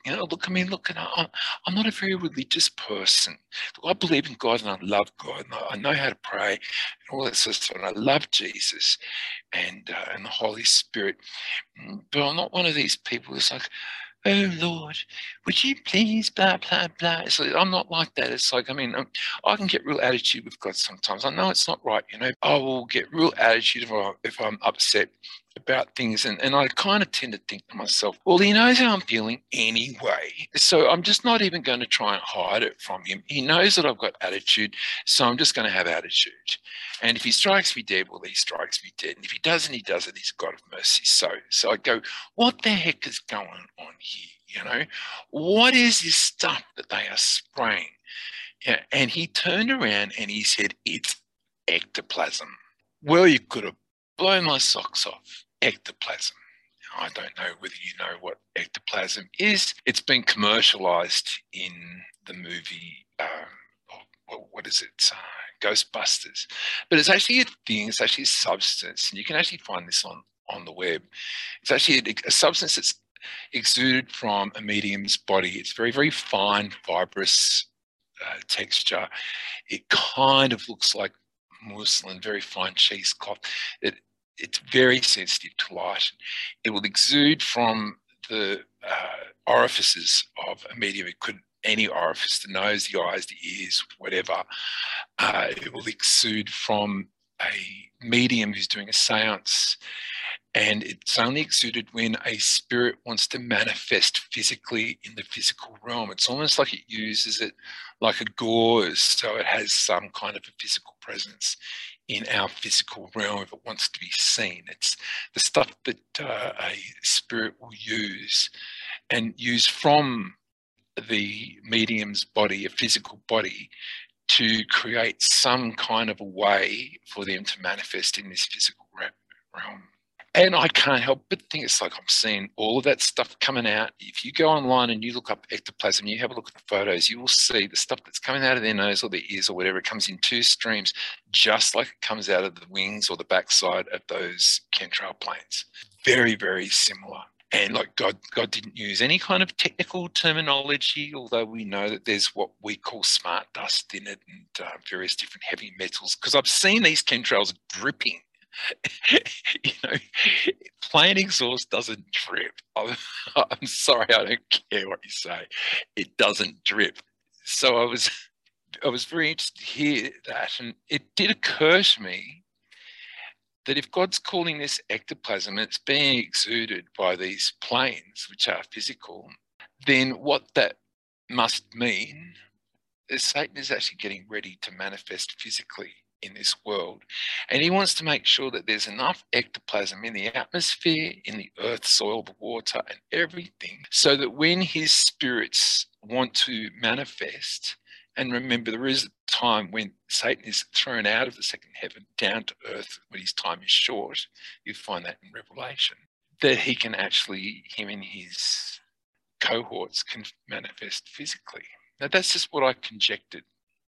I'm not a very religious person. I believe in God and I love God and I know how to pray and all that sort of stuff. And I love Jesus and the Holy Spirit, but I'm not one of these people who's like, oh Lord, would you please blah, blah, blah. It's like, I'm not like that. It's like, I can get real attitude with God sometimes. I know it's not right, I will get real attitude if I'm upset about things, and I kind of tend to think to myself, well, he knows how I'm feeling anyway, so I'm just not even going to try and hide it from him. He knows that I've got attitude, so I'm just going to have attitude. And if he strikes me dead, well, he strikes me dead. And if he doesn't, he doesn't. He's God of mercy. So I go, what the heck is going on here? You know, what is this stuff that they are spraying? Yeah, and he turned around and he said, it's ectoplasm. Well, you could have blown my socks off. Ectoplasm. I don't know whether you know what ectoplasm is. It's been commercialized in the movie, what is it? Ghostbusters. But it's actually a thing, it's actually a substance, and you can actually find this on the web. It's actually a substance that's exuded from a medium's body. It's very, very fine, fibrous texture. It kind of looks like muslin, very fine cheesecloth. It's very sensitive to light. It will exude from the orifices of a medium. It could any orifice, the nose, the eyes, the ears, whatever. It will exude from a medium who's doing a seance, and it's only exuded when a spirit wants to manifest physically in the physical realm. It's almost like it uses it like a gauze, so it has some kind of a physical presence in our physical realm if it wants to be seen. It's the stuff that a spirit will use from the medium's body, a physical body, to create some kind of a way for them to manifest in this physical realm. And I can't help but think it's like I'm seeing all of that stuff coming out. If you go online and you look up ectoplasm, you have a look at the photos, you will see the stuff that's coming out of their nose or their ears or whatever. It comes in two streams, just like it comes out of the wings or the backside of those chemtrail planes. Very, very similar. And like God didn't use any kind of technical terminology, although we know that there's what we call smart dust in it and various different heavy metals. Because I've seen these chemtrails dripping. You know, plain exhaust doesn't drip. I'm sorry, I don't care what you say. It doesn't drip. So I was very interested to hear that, and it did occur to me that if God's calling this ectoplasm, it's being exuded by these planes, which are physical, then what that must mean is Satan is actually getting ready to manifest physically in this world. And he wants to make sure that there's enough ectoplasm in the atmosphere, in the earth, soil, the water, and everything, so that when his spirits want to manifest, and remember, there is a time when Satan is thrown out of the second heaven down to earth when his time is short. You find that in Revelation, that he can actually, him and his cohorts can manifest physically. Now, that's just what I conjectured.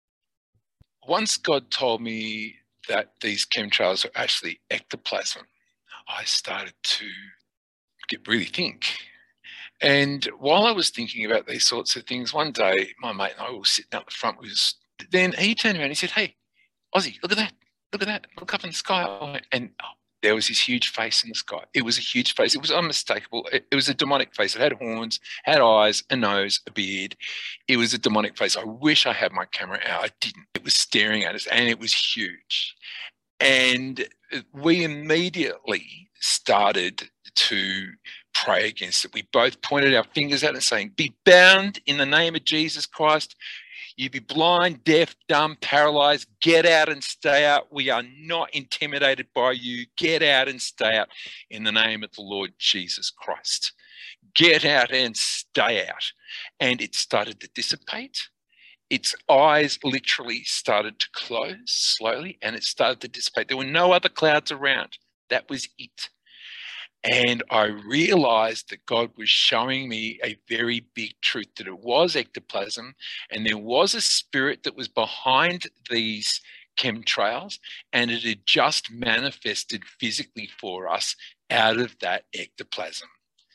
Once God told me that these chemtrails are actually ectoplasm, I started to really think. And while I was thinking about these sorts of things, one day my mate and I were sitting out the front. Then he turned around and he said, "Hey, Ozzy, look at that. Look at that. Look up in the sky." And there was this huge face in the sky. It was a huge face. It was unmistakable. It was a demonic face. It had horns, had eyes, a nose, a beard. It was a demonic face. I wish I had my camera out. I didn't. It was staring at us, and it was huge. And we immediately started to pray against it. We both pointed our fingers at it saying, "Be bound in the name of Jesus Christ. You be blind, deaf, dumb, paralyzed. Get out and stay out. We are not intimidated by you. Get out and stay out in the name of the Lord Jesus Christ. Get out and stay out." And it started to dissipate. Its eyes literally started to close slowly, and it started to dissipate. There were no other clouds around. That was it. And I realized that God was showing me a very big truth, that it was ectoplasm, and there was a spirit that was behind these chemtrails, and it had just manifested physically for us out of that ectoplasm.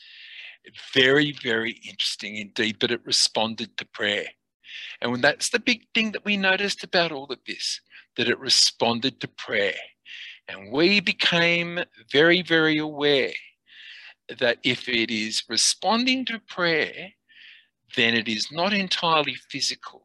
Very, very interesting indeed, but it responded to prayer. And that's the big thing that we noticed about all of this, that it responded to prayer. And we became very, very aware that if it is responding to prayer, then it is not entirely physical,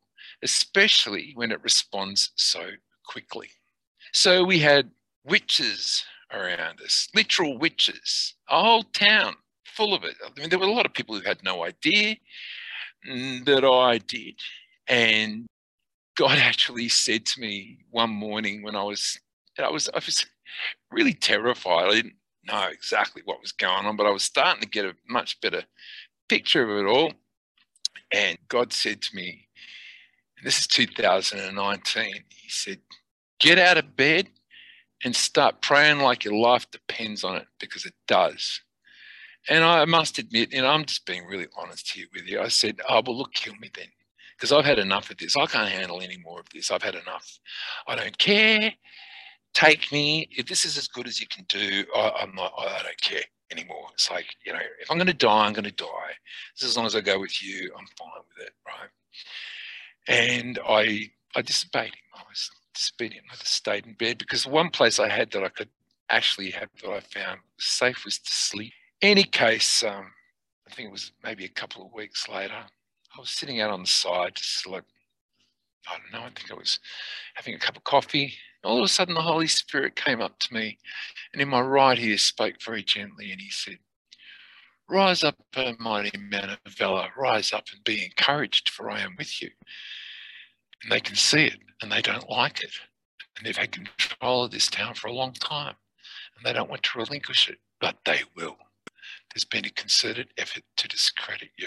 especially when it responds so quickly. So we had witches around us, literal witches, a whole town full of it. I mean, there were a lot of people who had no idea that I did. And God actually said to me one morning when I was really terrified. I didn't know exactly what was going on, but I was starting to get a much better picture of it all. And God said to me, and this is 2019, he said, get out of bed and start praying like your life depends on it, because it does. And I must admit, I'm just being really honest here with you. I said, oh, well, look, kill me then, because I've had enough of this. I can't handle any more of this. I've had enough. I don't care. Take me. If this is as good as you can do, I don't care anymore. It's like, if I'm going to die, I'm going to die. Just as long as I go with you, I'm fine with it, right? And I disobeyed him. I was disobedient. I just stayed in bed, because the one place I had that I could actually have that I found safe was to sleep. Any case, I think it was maybe a couple of weeks later, I was sitting out on the side, just like, I don't know, I think I was having a cup of coffee. All of a sudden, the Holy Spirit came up to me, and in my right ear spoke very gently, and he said, rise up, O mighty man of valor, rise up and be encouraged, for I am with you. And they can see it, and they don't like it. And they've had control of this town for a long time, and they don't want to relinquish it, but they will. There's been a concerted effort to discredit you.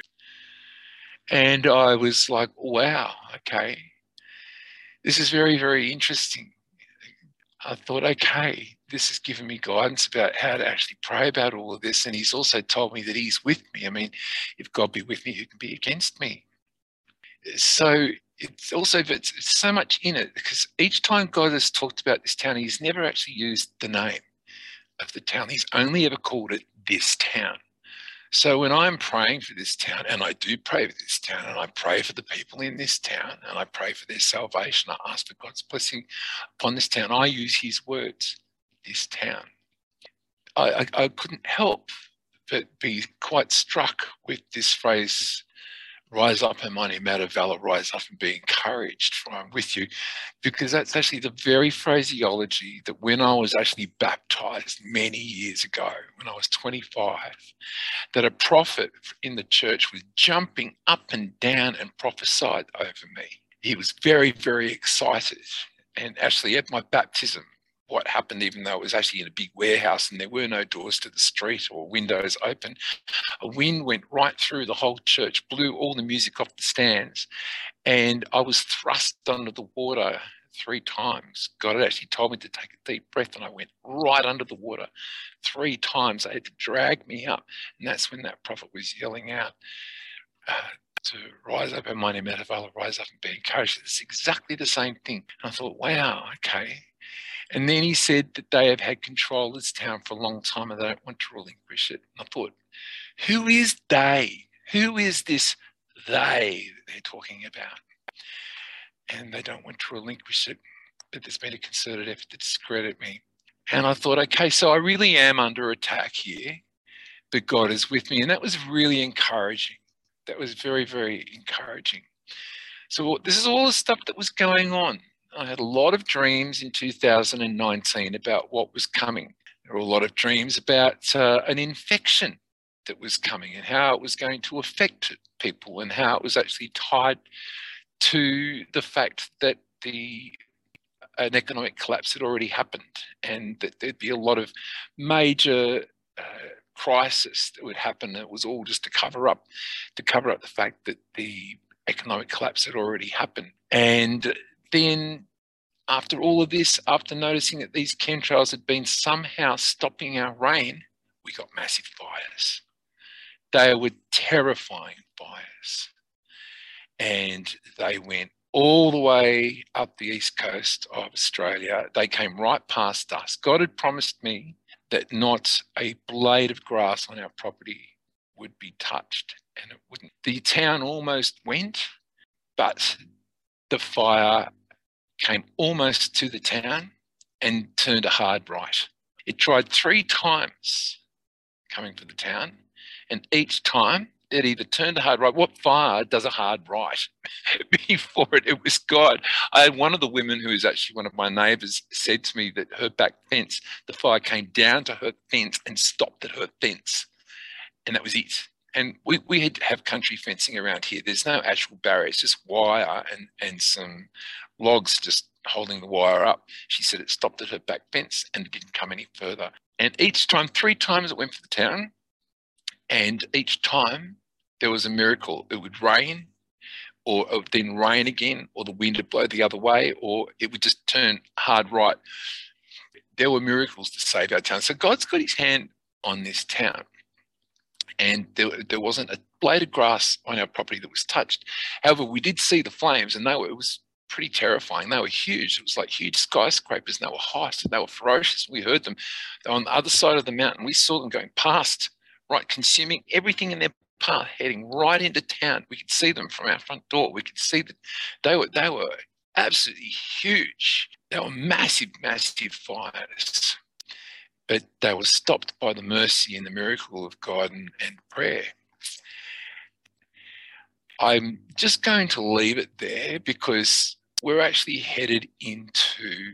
And I was like, wow, okay, this is very, very interesting. I thought, okay, this has given me guidance about how to actually pray about all of this. And he's also told me that he's with me. I mean, if God be with me, who can be against me? So it's also, it's so much in it, because each time God has talked about this town, he's never actually used the name of the town. He's only ever called it this town. So when I'm praying for this town, and I do pray for this town, and I pray for the people in this town, and I pray for their salvation, I ask for God's blessing upon this town, I use his words, this town. I couldn't help but be quite struck with this phrase, rise up, O mighty man of valor, rise up and be encouraged, for I'm with you, because that's actually the very phraseology that when I was actually baptized many years ago, when I was 25, that a prophet in the church was jumping up and down and prophesied over me. He was very, very excited. And actually at my baptism, what happened, even though it was actually in a big warehouse and there were no doors to the street or windows open, a wind went right through the whole church, blew all the music off the stands, and I was thrust under the water 3 times. God had actually told me to take a deep breath, and I went right under the water 3 times. They had to drag me up, and that's when that prophet was yelling out to rise up, O mighty man of valor, rise up and be encouraged. It's exactly the same thing. And I thought, wow, okay. And then he said that they have had control of this town for a long time and they don't want to relinquish it. And I thought, who is they? Who is this they that they're talking about? And they don't want to relinquish it, but there's been a concerted effort to discredit me. And I thought, okay, so I really am under attack here, but God is with me. And that was really encouraging. That was very, very encouraging. So this is all the stuff that was going on. I had a lot of dreams in 2019 about what was coming. There were a lot of dreams about an infection that was coming and how it was going to affect people and how it was actually tied to the fact that an economic collapse had already happened and that there'd be a lot of major crisis that would happen. It was all just to cover up the fact that the economic collapse had already happened. And then after all of this, after noticing that these chemtrails had been somehow stopping our rain, we got massive fires. They were terrifying fires. And they went all the way up the east coast of Australia. They came right past us. God had promised me that not a blade of grass on our property would be touched, and it wouldn't. The town almost went, but the fire came almost to the town and turned a hard right. It tried 3 times coming for the town, and each time it either turned a hard right. What fire does a hard right? Before it was God. I had one of the women who is actually one of my neighbours said to me that her back fence, the fire came down to her fence and stopped at her fence. And that was it. And we had to have country fencing around here. There's no actual barriers, just wire and some logs just holding the wire up. She said it stopped at her back fence and it didn't come any further. And each time, 3 times it went for the town, and each time there was a miracle. It would rain, or it would then rain again, or the wind would blow the other way, or it would just turn hard right. There were miracles to save our town. So God's got his hand on this town. And there wasn't a blade of grass on our property that was touched. However, we did see the flames, and it was pretty terrifying. They were huge. It was like huge skyscrapers, and they were hot, and they were ferocious. We heard them. They were on the other side of the mountain. We saw them going past, right, consuming everything in their path, heading right into town. We could see them from our front door. We could see that they were absolutely huge. They were massive, massive fires. But they were stopped by the mercy and the miracle of God and prayer. I'm just going to leave it there because we're actually headed into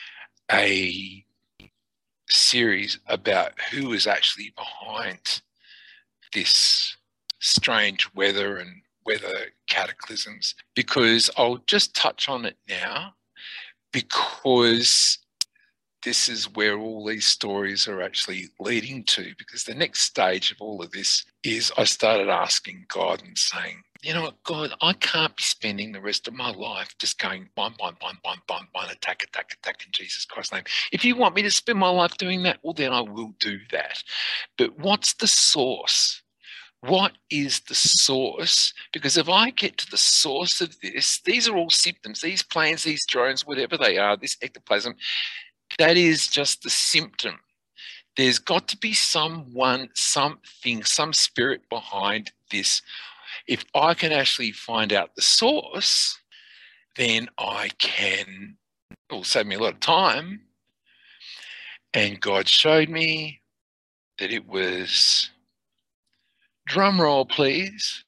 a series about who is actually behind this strange weather and weather cataclysms, because I'll just touch on it now because this is where all these stories are actually leading to, because the next stage of all of this is I started asking God and saying, you know what, God, I can't be spending the rest of my life just going bam, bam, bam, bam, bam, bam, attack, attack, attack in Jesus Christ's name. If you want me to spend my life doing that, well, then I will do that. But what's the source? What is the source? Because if I get to the source of this, these are all symptoms, these planes, these drones, whatever they are, this ectoplasm, that is just the symptom. There's got to be someone, something, some spirit behind this. If I can actually find out the source, then it will save me a lot of time. And God showed me that it was, drum roll please,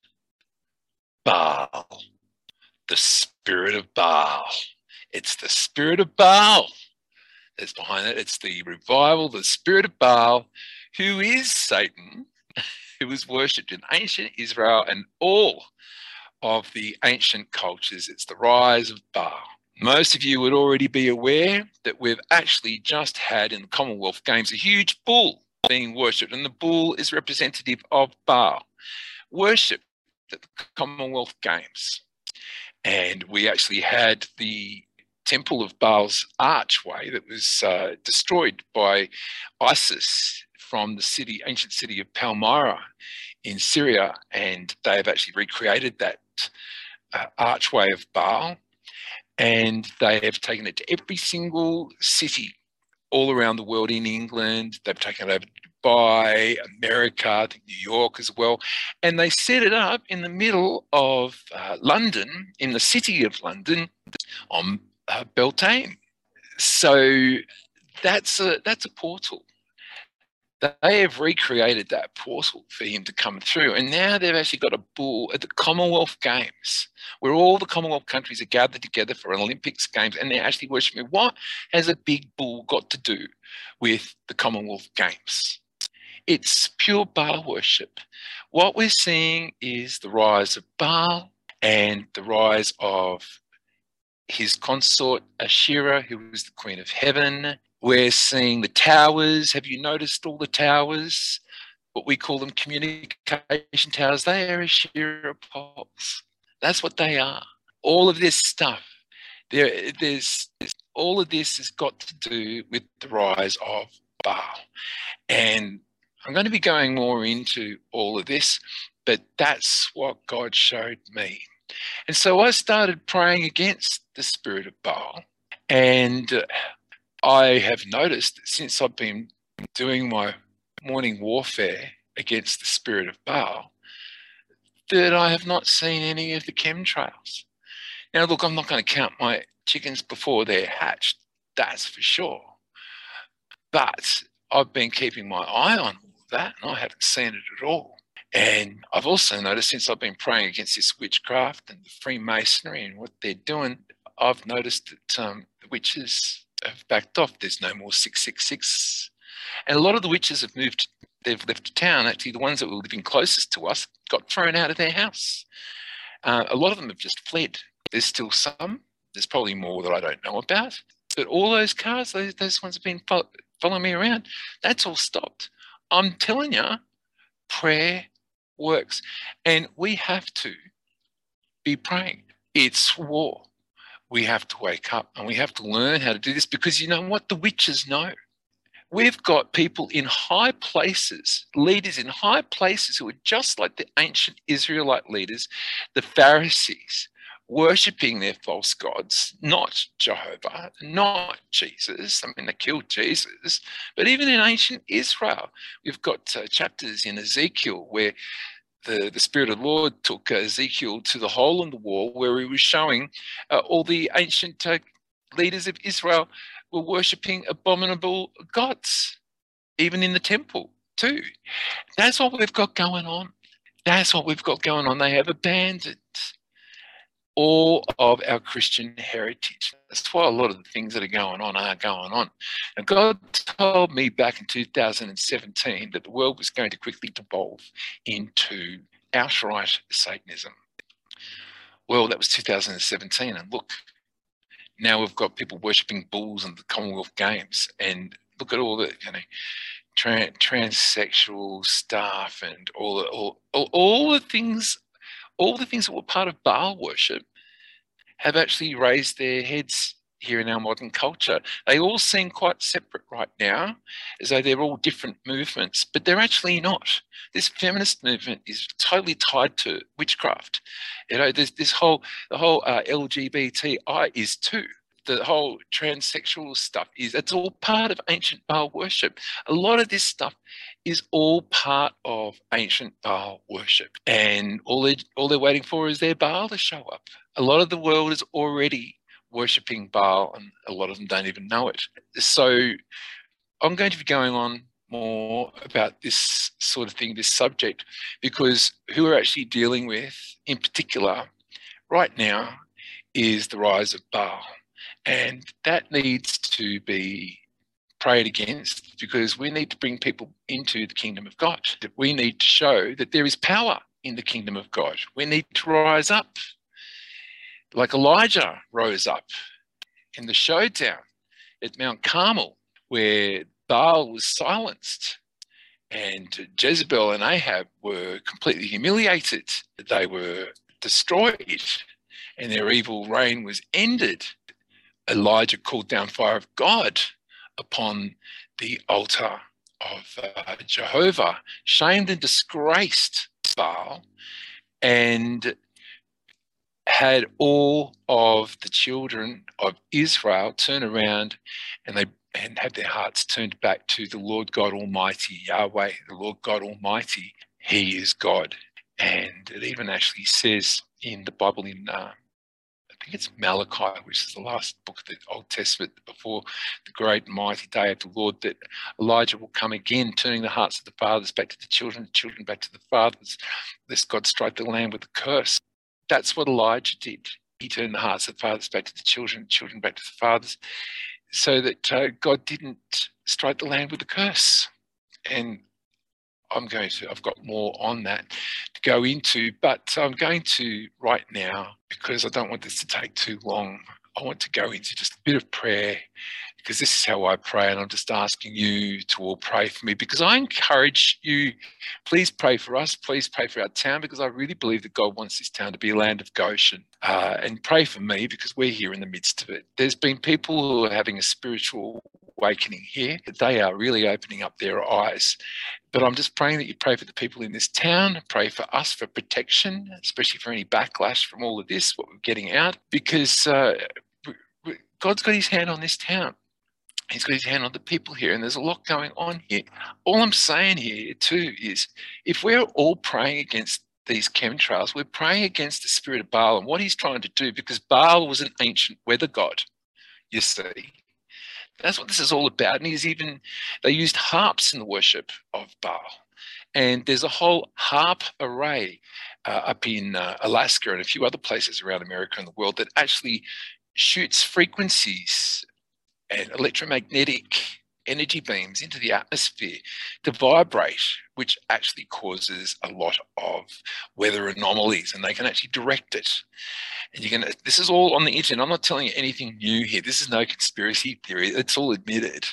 Baal, the spirit of Baal. It's the spirit of Baal that's behind it. It's the revival, the spirit of Baal, who is Satan, who was worshipped in ancient Israel and all of the ancient cultures. It's the rise of Baal. Most of you would already be aware that we've actually just had in the Commonwealth Games a huge bull being worshipped, and the bull is representative of Baal, worshipped at the Commonwealth Games. And we actually had the Temple of Baal's archway that was destroyed by ISIS from the ancient city of Palmyra in Syria, and they have actually recreated that archway of Baal, and they have taken it to every single city all around the world. In England, they've taken it over to Dubai, America, I think New York as well, and they set it up in the middle of London, in the city of London, on Beltane. So that's a portal. They have recreated that portal for him to come through, and now they've actually got a bull at the Commonwealth Games, where all the Commonwealth countries are gathered together for Olympics Games, and they're actually worshiping. What has a big bull got to do with the Commonwealth Games? It's pure Baal worship. What we're seeing is the rise of Baal and the rise of his consort Asherah, who was the Queen of Heaven. We're seeing the towers. Have you noticed all the towers? What we call them communication towers. They are Asherah poles. That's what they are. All of this stuff, all of this has got to do with the rise of Baal. And I'm going to be going more into all of this, but that's what God showed me. And so I started praying against the spirit of Baal, and I have noticed that since I've been doing my morning warfare against the spirit of Baal, that I have not seen any of the chemtrails. Now, look, I'm not going to count my chickens before they're hatched, that's for sure. But I've been keeping my eye on all of that, and I haven't seen it at all. And I've also noticed since I've been praying against this witchcraft and the Freemasonry and what they're doing, I've noticed that the witches have backed off. There's no more 666. And a lot of the witches have moved, they've left town. Actually, the ones that were living closest to us got thrown out of their house. A lot of them have just fled. There's still some. There's probably more that I don't know about. But all those cars, those ones have been following me around. That's all stopped. I'm telling you, prayer works. And we have to be praying. It's war. We have to wake up and we have to learn how to do this, because you know what? The witches know. We've got people in high places, leaders in high places who are just like the ancient Israelite leaders, the Pharisees, worshipping their false gods, not Jehovah, not Jesus. I mean, they killed Jesus. But even in ancient Israel, we've got chapters in Ezekiel where the Spirit of the Lord took Ezekiel to the hole in the wall where he was showing all the ancient leaders of Israel were worshipping abominable gods, even in the temple too. That's what we've got going on. That's what we've got going on. They have abandoned all of our Christian heritage. That's why a lot of the things that are going on are going on. And God told me back in 2017 that the world was going to quickly devolve into outright Satanism. Well, that was 2017, and look, now we've got people worshipping bulls in the Commonwealth Games, and look at all the transsexual stuff and all the things that were part of Baal worship have actually raised their heads here in our modern culture. They all seem quite separate right now, as though they're all different movements, but they're actually not. This feminist movement is totally tied to witchcraft. You know, there's the whole LGBTI is too. The whole transsexual stuff it's all part of ancient Baal worship. A lot of this stuff is all part of ancient Baal worship, and all they're waiting for is their Baal to show up. A lot of the world is already worshipping Baal, and a lot of them don't even know it. So I'm going to be going on more about this sort of thing, this subject, because who we're actually dealing with in particular right now is the rise of Baal. And that needs to be prayed against, because we need to bring people into the kingdom of God. We need to show that there is power in the kingdom of God. We need to rise up like Elijah rose up in the showdown at Mount Carmel, where Baal was silenced and Jezebel and Ahab were completely humiliated. They were destroyed and their evil reign was ended. Elijah called down fire of God upon the altar of Jehovah, shamed and disgraced Baal, and had all of the children of Israel turn around and have their hearts turned back to the Lord God Almighty, Yahweh, the Lord God Almighty. He is God. And it even actually says in the Bible in I think it's Malachi, which is the last book of the Old Testament before the great and mighty day of the Lord, that Elijah will come again, turning the hearts of the fathers back to the children back to the fathers, lest God strike the land with a curse. That's what Elijah did. He turned the hearts of the fathers back to the children back to the fathers, so that God didn't strike the land with a curse. And I've got more on that to go into, but I'm going to right now, because I don't want this to take too long, I want to go into just a bit of prayer, because this is how I pray, and I'm just asking you to all pray for me, because I encourage you, please pray for us, please pray for our town, because I really believe that God wants this town to be a land of Goshen, and pray for me, because we're here in the midst of it. There's been people who are having a spiritual awakening here, that they are really opening up their eyes. But I'm just praying that you pray for the people in this town, pray for us for protection, especially for any backlash from all of this, what we're getting out, because God's got his hand on this town. He's got his hand on the people here, and there's a lot going on here. All I'm saying here too is, if we're all praying against these chemtrails, we're praying against the spirit of Baal and what he's trying to do, because Baal was an ancient weather god, you see. That's what this is all about. And they used harps in the worship of Baal. And there's a whole HAARP array up in Alaska and a few other places around America and the world that actually shoots frequencies and electromagnetic energy beams into the atmosphere to vibrate, which actually causes a lot of weather anomalies, and they can actually direct it. And this is all on the internet. I'm not telling you anything new here. This is no conspiracy theory. It's all admitted.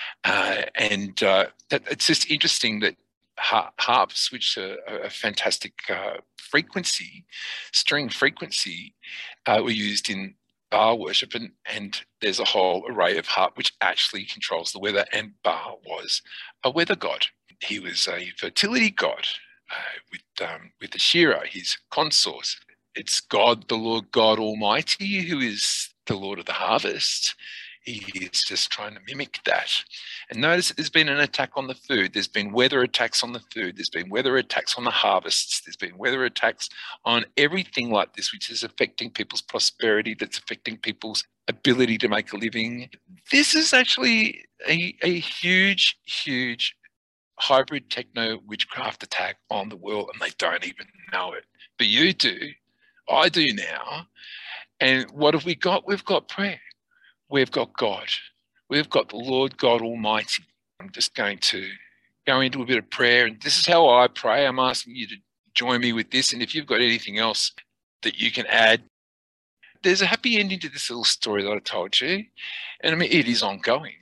It's just interesting that HAARP switched a fantastic frequency, string frequency, were used in Baal worship, and there's a whole array of HAARP which actually controls the weather, and Baal was a weather god. He was a fertility god with Asherah, his consort. It's God, the Lord God Almighty, who is the Lord of the harvest. He is just trying to mimic that. And notice there's been an attack on the food. There's been weather attacks on the food. There's been weather attacks on the harvests. There's been weather attacks on everything like this, which is affecting people's prosperity, that's affecting people's ability to make a living. This is actually a huge, huge hybrid techno witchcraft attack on the world, and they don't even know it. But you do. I do now. And what have we got? We've got prayer. We've got God. We've got the Lord God Almighty. I'm just going to go into a bit of prayer. And this is how I pray. I'm asking you to join me with this. And if you've got anything else that you can add, there's a happy ending to this little story that I told you. And I mean, it is ongoing.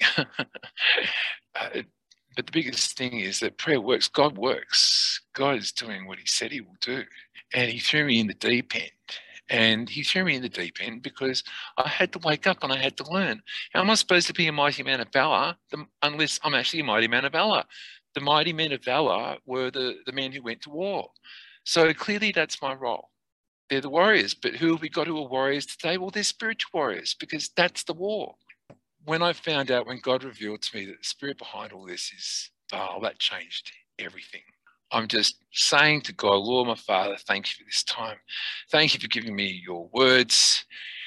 But the biggest thing is that prayer works. God works. God is doing what he said he will do. And he threw me in the deep end. And he threw me in the deep end because I had to wake up and I had to learn. How am I supposed to be a mighty man of valor unless I'm actually a mighty man of valor? The mighty men of valor were the men who went to war. So clearly that's my role. They're the warriors. But who have we got who are warriors today? Well, they're spiritual warriors because that's the war. When I found out, when God revealed to me that the spirit behind all this is Baal, that changed everything. I'm just saying to God, Lord, my Father, thank you for this time. Thank you for giving me your words.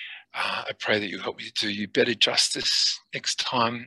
I pray that you help me to do you better justice next time.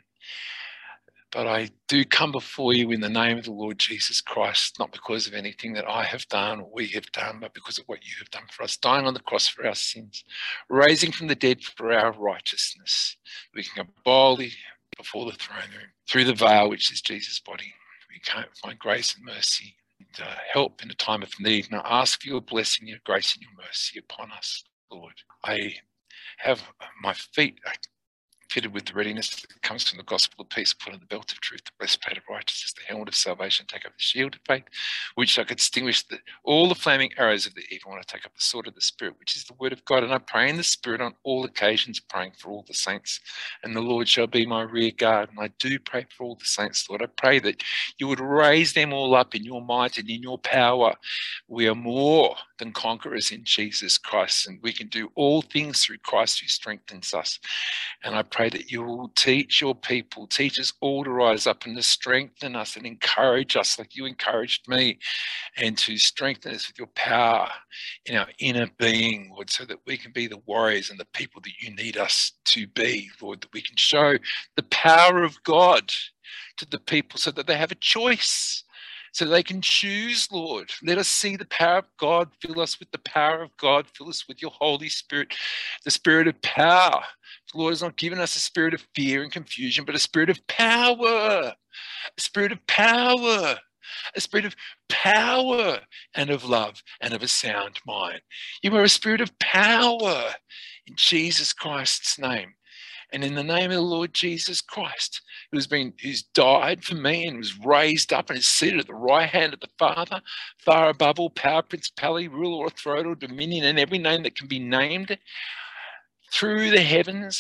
But I do come before you in the name of the Lord Jesus Christ, not because of anything that I have done or we have done, but because of what you have done for us, dying on the cross for our sins, raising from the dead for our righteousness. We can go boldly before the throne room, through the veil, which is Jesus' body. We can find grace and mercy. Help in a time of need, and I ask for your blessing, your grace and your mercy upon us, Lord. I have my feet fitted with the readiness that comes from the gospel of peace, put on the belt of truth, the breastplate of righteousness, the helmet of salvation, take up the shield of faith, which I could extinguish all the flaming arrows of the evil one. I take up the sword of the Spirit, which is the word of God, and I pray in the Spirit on all occasions, praying for all the saints, and the Lord shall be my rear guard. And I do pray for all the saints, Lord. I pray that you would raise them all up in your might and in your power. We are more than conquerors in Jesus Christ, and we can do all things through Christ who strengthens us. And I pray that you will teach your people, teach us all to rise up and to strengthen us and encourage us like you encouraged me, and to strengthen us with your power in our inner being, Lord, so that we can be the warriors and the people that you need us to be, Lord, that we can show the power of God to the people so that they have a choice, so they can choose, Lord. Let us see the power of God. Fill us with the power of God. Fill us with your Holy Spirit, the spirit of power. The Lord has not given us a spirit of fear and confusion, but a spirit of power, a spirit of power, a spirit of power and of love and of a sound mind. You are a spirit of power in Jesus Christ's name. And in the name of the Lord Jesus Christ, who's died for me and was raised up and is seated at the right hand of the Father, far above all power, principality, rule, or authority, or dominion, and every name that can be named, through the heavens,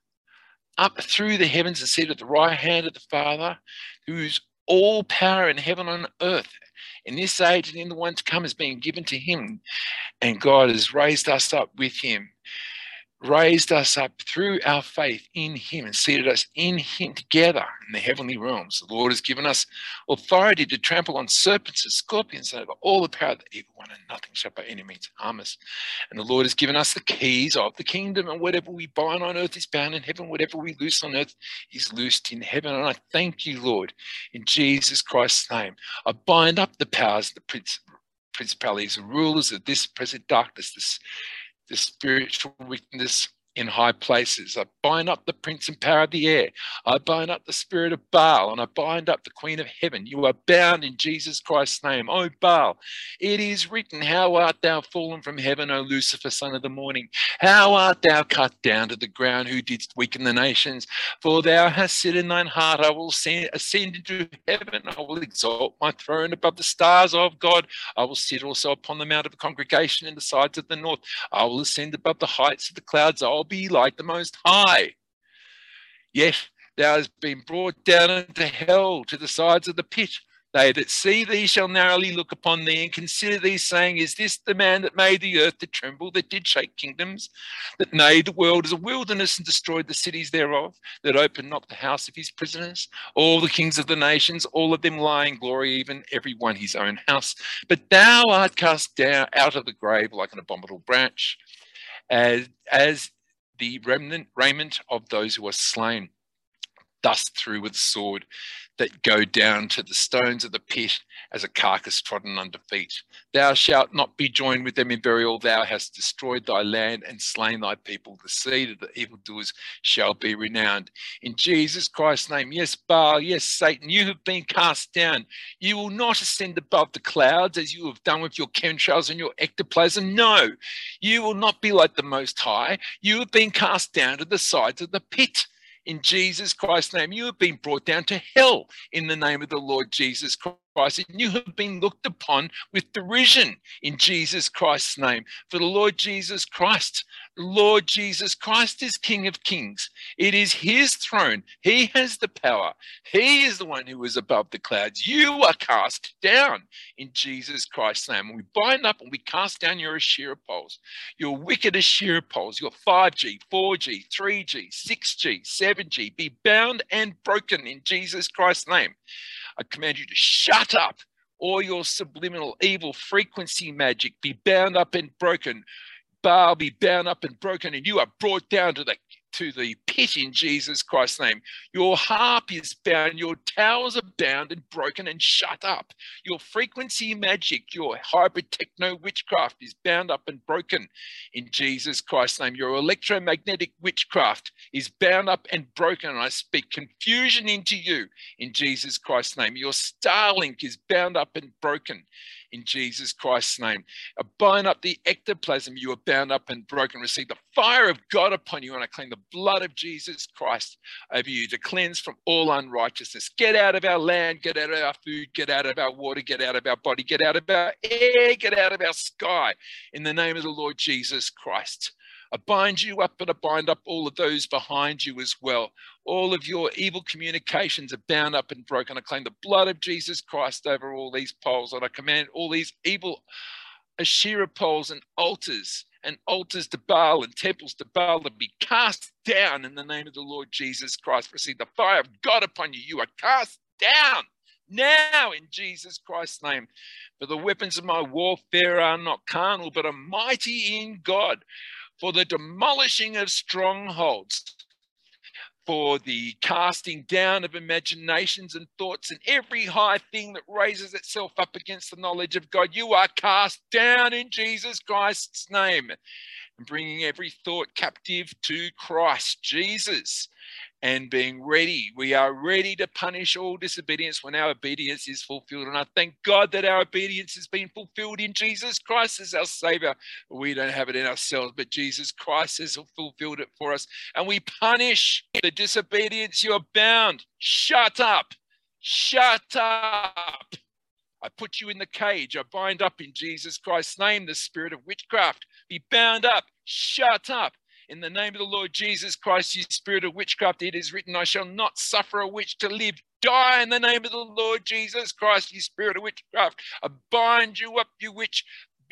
up through the heavens and seated at the right hand of the Father, whose all power in heaven and earth, in this age and in the one to come, is being given to him. And God has raised us up with him, raised us up through our faith in him and seated us in him together in the heavenly realms. The Lord has given us authority to trample on serpents and scorpions and over all the power of the evil one, and nothing shall by any means harm us. And the Lord has given us the keys of the kingdom, and whatever we bind on earth is bound in heaven. Whatever we loose on earth is loosed in heaven. And I thank you, Lord, in Jesus Christ's name. I bind up the powers, the principalities, the rulers of this present darkness, the spiritual wickedness in high places. I bind up the prince and power of the air. I bind up the spirit of Baal, and I bind up the queen of heaven. You are bound in Jesus Christ's name. O Baal, it is written, how art thou fallen from heaven, O Lucifer, son of the morning? How art thou cut down to the ground, who didst weaken the nations? For thou hast said in thine heart, I will ascend into heaven. I will exalt my throne above the stars of God. I will sit also upon the mount of the congregation in the sides of the north. I will ascend above the heights of the clouds. I will be like the Most High. Yet thou hast been brought down into hell, to the sides of the pit. They that see thee shall narrowly look upon thee and consider thee, saying, is this the man that made the earth to tremble, that did shake kingdoms, that made the world as a wilderness and destroyed the cities thereof, that opened not the house of his prisoners? All the kings of the nations, all of them lie in glory, even every one his own house. But thou art cast down out of the grave like an abominable branch, as the remnant raiment of those who are slain, thus through with the sword, that go down to the stones of the pit as a carcass trodden under feet. Thou shalt not be joined with them in burial. Thou hast destroyed thy land and slain thy people. The seed of the evildoers shall be renowned. In Jesus Christ's name, yes, Baal, yes, Satan, you have been cast down. You will not ascend above the clouds as you have done with your chemtrails and your ectoplasm. No, you will not be like the Most High. You have been cast down to the sides of the pit. In Jesus Christ's name, you have been brought down to hell in the name of the Lord Jesus Christ, and you have been looked upon with derision in Jesus Christ's name. For the Lord Jesus Christ is King of Kings. It is his throne. He has the power. He is the one who is above the clouds. You are cast down in Jesus Christ's name. And we bind up and we cast down your Asherah poles, your wicked Asherah poles, your 5G, 4G, 3G, 6G, 7G, be bound and broken in Jesus Christ's name. I command you to shut up. All your subliminal evil frequency magic be bound up and broken. Baal, be bound up and broken, and you are brought down to the pit in Jesus Christ's name. Your harp is bound, your towers are bound and broken and shut up. Your frequency magic, your hybrid techno witchcraft is bound up and broken in Jesus Christ's name. Your electromagnetic witchcraft is bound up and broken, and I speak confusion into you in Jesus Christ's name. Your Starlink is bound up and broken in Jesus Christ's name. I bind up the ectoplasm. You are bound up and broken. Receive the fire of God upon you, and I claim the blood of Jesus Christ over you to cleanse from all unrighteousness. Get out of our land, get out of our food, get out of our water, get out of our body, get out of our air, get out of our sky, in the name of the Lord Jesus Christ. I bind you up, and I bind up all of those behind you as well. All of your evil communications are bound up and broken. I claim the blood of Jesus Christ over all these poles, and I command all these evil Asherah poles and altars to Baal and temples to Baal to be cast down in the name of the Lord Jesus Christ. Receive the fire of God upon you. You are cast down now in Jesus Christ's name. For the weapons of my warfare are not carnal, but are mighty in God, for the demolishing of strongholds, for the casting down of imaginations and thoughts and every high thing that raises itself up against the knowledge of God. You are cast down in Jesus Christ's name, and bringing every thought captive to Christ Jesus, and being ready. We are ready to punish all disobedience when our obedience is fulfilled. And I thank God that our obedience has been fulfilled in Jesus Christ as our Savior. We don't have it in ourselves, but Jesus Christ has fulfilled it for us. And we punish the disobedience. You are bound. Shut up. Shut up. I put you in the cage. I bind up in Jesus Christ's name the spirit of witchcraft. Be bound up. Shut up. In the name of the Lord Jesus Christ, you spirit of witchcraft, it is written, I shall not suffer a witch to live. Die in the name of the Lord Jesus Christ, you spirit of witchcraft. I bind you up, you witch.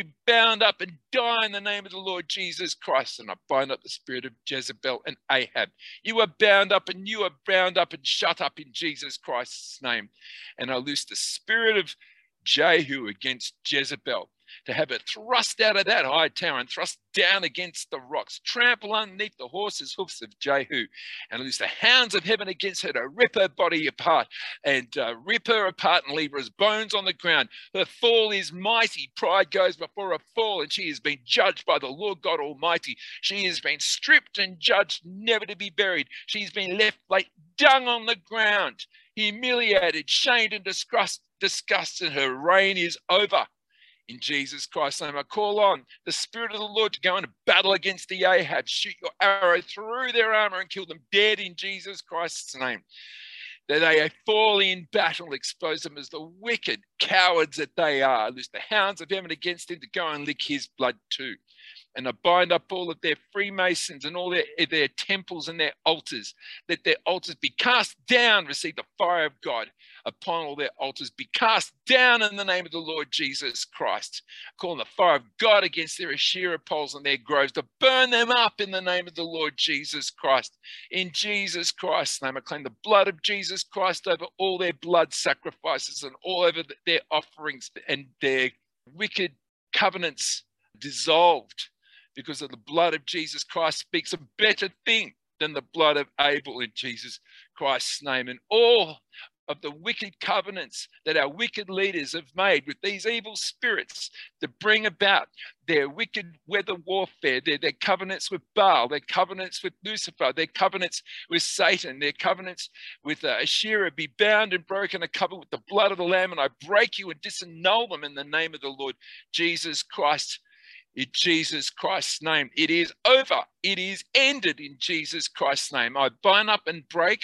bound up and die in the name of the Lord Jesus Christ. And I bind up the spirit of Jezebel and Ahab. You are bound up and you are bound up and shut up in Jesus Christ's name. And I loose the spirit of Jehu against Jezebel, to have it thrust out of that high tower and thrust down against the rocks, trample underneath the horse's hoofs of Jehu, and loose the hounds of heaven against her to rip her body apart and rip her apart and leave her as bones on the ground. Her fall is mighty. Pride goes before a fall, and she has been judged by the Lord God Almighty. She has been stripped and judged, never to be buried. She's been left like dung on the ground, humiliated, shamed, and disgusted. Her reign is over. In Jesus Christ's name, I call on the Spirit of the Lord to go into battle against the Ahab. Shoot your arrow through their armor and kill them dead in Jesus Christ's name. That they fall in battle, expose them as the wicked cowards that they are. Loose the hounds of heaven against him to go and lick his blood too. And I bind up all of their Freemasons and all their temples and their altars. Let their altars be cast down, receive the fire of God upon all their altars. Be cast down in the name of the Lord Jesus Christ. Calling the fire of God against their Asherah poles and their groves to burn them up in the name of the Lord Jesus Christ. In Jesus Christ's name, I claim the blood of Jesus Christ over all their blood sacrifices and all over their offerings, and their wicked covenants dissolved, because of the blood of Jesus Christ speaks a better thing than the blood of Abel in Jesus Christ's name. And all of the wicked covenants that our wicked leaders have made with these evil spirits to bring about their wicked weather warfare, their covenants with Baal, their covenants with Lucifer, their covenants with Satan, their covenants with Asherah, be bound and broken and covered with the blood of the Lamb. And I break you and disannul them in the name of the Lord Jesus Christ. In Jesus Christ's name, it is over. It is ended in Jesus Christ's name. I bind up and break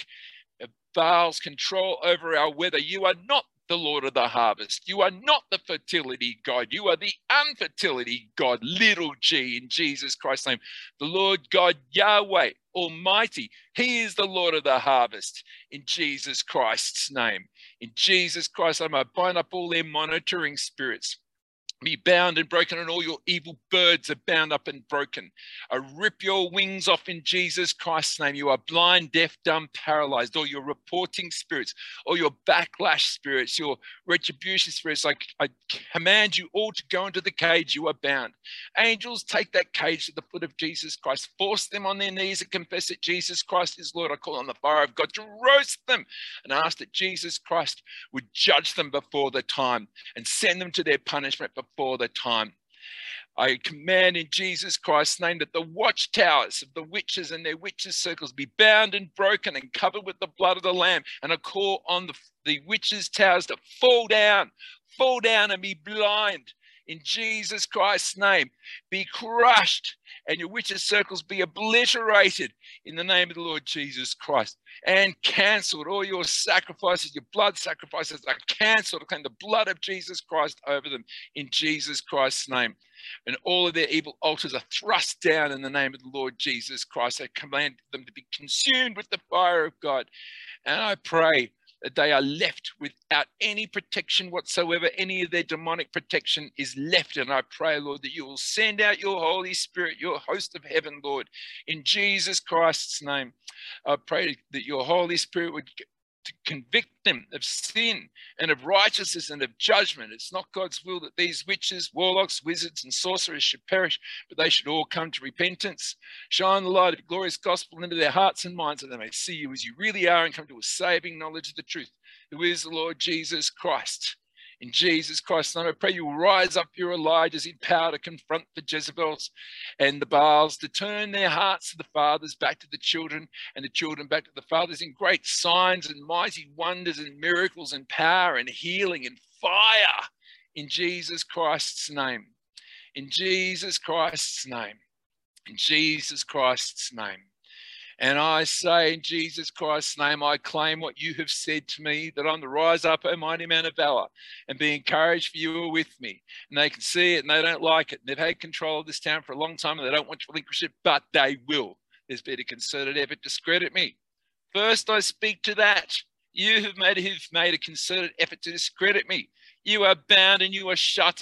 Baal's control over our weather. You are not the Lord of the harvest. You are not the fertility God. You are the unfertility God, little g, in Jesus Christ's name. The Lord God, Yahweh Almighty, he is the Lord of the harvest in Jesus Christ's name. In Jesus Christ's name, I bind up all their monitoring spirits. Be bound and broken, and all your evil birds are bound up and broken. I rip your wings off in Jesus Christ's name. You are blind, deaf, dumb, paralyzed. All your reporting spirits, all your backlash spirits, your retribution spirits, I command you all to go into the cage. You are bound. Angels, take that cage to the foot of Jesus Christ. Force them on their knees and confess that Jesus Christ is Lord. I call on the fire of God to roast them and ask that Jesus Christ would judge them before the time and send them to their punishment before the time. I command in Jesus Christ's name that the watchtowers of the witches and their witches' circles be bound and broken and covered with the blood of the Lamb. And I call on the witches' towers to fall down and be blind. In Jesus Christ's name, be crushed, and your witches' circles be obliterated in the name of the Lord Jesus Christ, and cancelled. All your sacrifices, your blood sacrifices are cancelled. I claim the blood of Jesus Christ over them in Jesus Christ's name. And all of their evil altars are thrust down in the name of the Lord Jesus Christ. I command them to be consumed with the fire of God. And I pray that they are left without any protection whatsoever. Any of their demonic protection is left. And I pray, Lord, that you will send out your Holy Spirit, your host of heaven, Lord, in Jesus Christ's name. I pray that your Holy Spirit would convict them of sin and of righteousness and of judgment. It's not God's will that these witches, warlocks, wizards, and sorcerers should perish, but they should all come to repentance. Shine the light of the glorious gospel into their hearts and minds, that they may see you as you really are and come to a saving knowledge of the truth, who is the Lord Jesus Christ. In Jesus Christ's name, I pray you will rise up your Elijahs in power to confront the Jezebels and the Baals, to turn their hearts to the fathers back to the children, and the children back to the fathers, in great signs and mighty wonders and miracles and power and healing and fire. In Jesus Christ's name. In Jesus Christ's name. In Jesus Christ's name. And I say in Jesus Christ's name, I claim what you have said to me, that I'm to rise up, O mighty man of valor, and be encouraged, for you are with me. And they can see it and they don't like it. And they've had control of this town for a long time and they don't want to relinquish it, but they will. There's been a concerted effort to discredit me. First, I speak to that. You who've made a concerted effort to discredit me. You are bound and you are shut up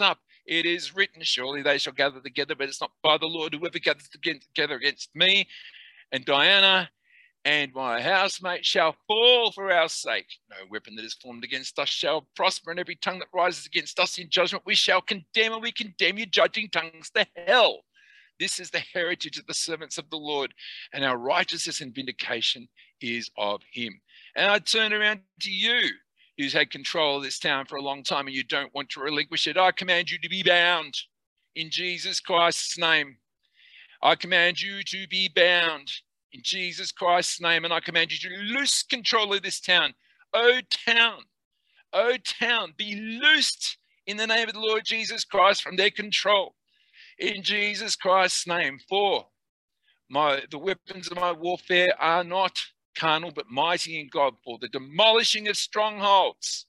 It is written, surely they shall gather together, but it's not by the Lord. Whoever gathers together against me and Diana and my housemate shall fall for our sake. No weapon that is formed against us shall prosper, and every tongue that rises against us in judgment we shall condemn, and we condemn you judging tongues to hell. This is the heritage of the servants of the Lord, and our righteousness and vindication is of him. And I turn around to you, who's had control of this town for a long time and you don't want to relinquish it. I command you to be bound in Jesus Christ's name. I command you to be bound in Jesus Christ's name, and I command you to loose control of this town. O town, be loosed in the name of the Lord Jesus Christ from their control. In Jesus Christ's name. For the weapons of my warfare are not carnal, but mighty in God for the demolishing of strongholds.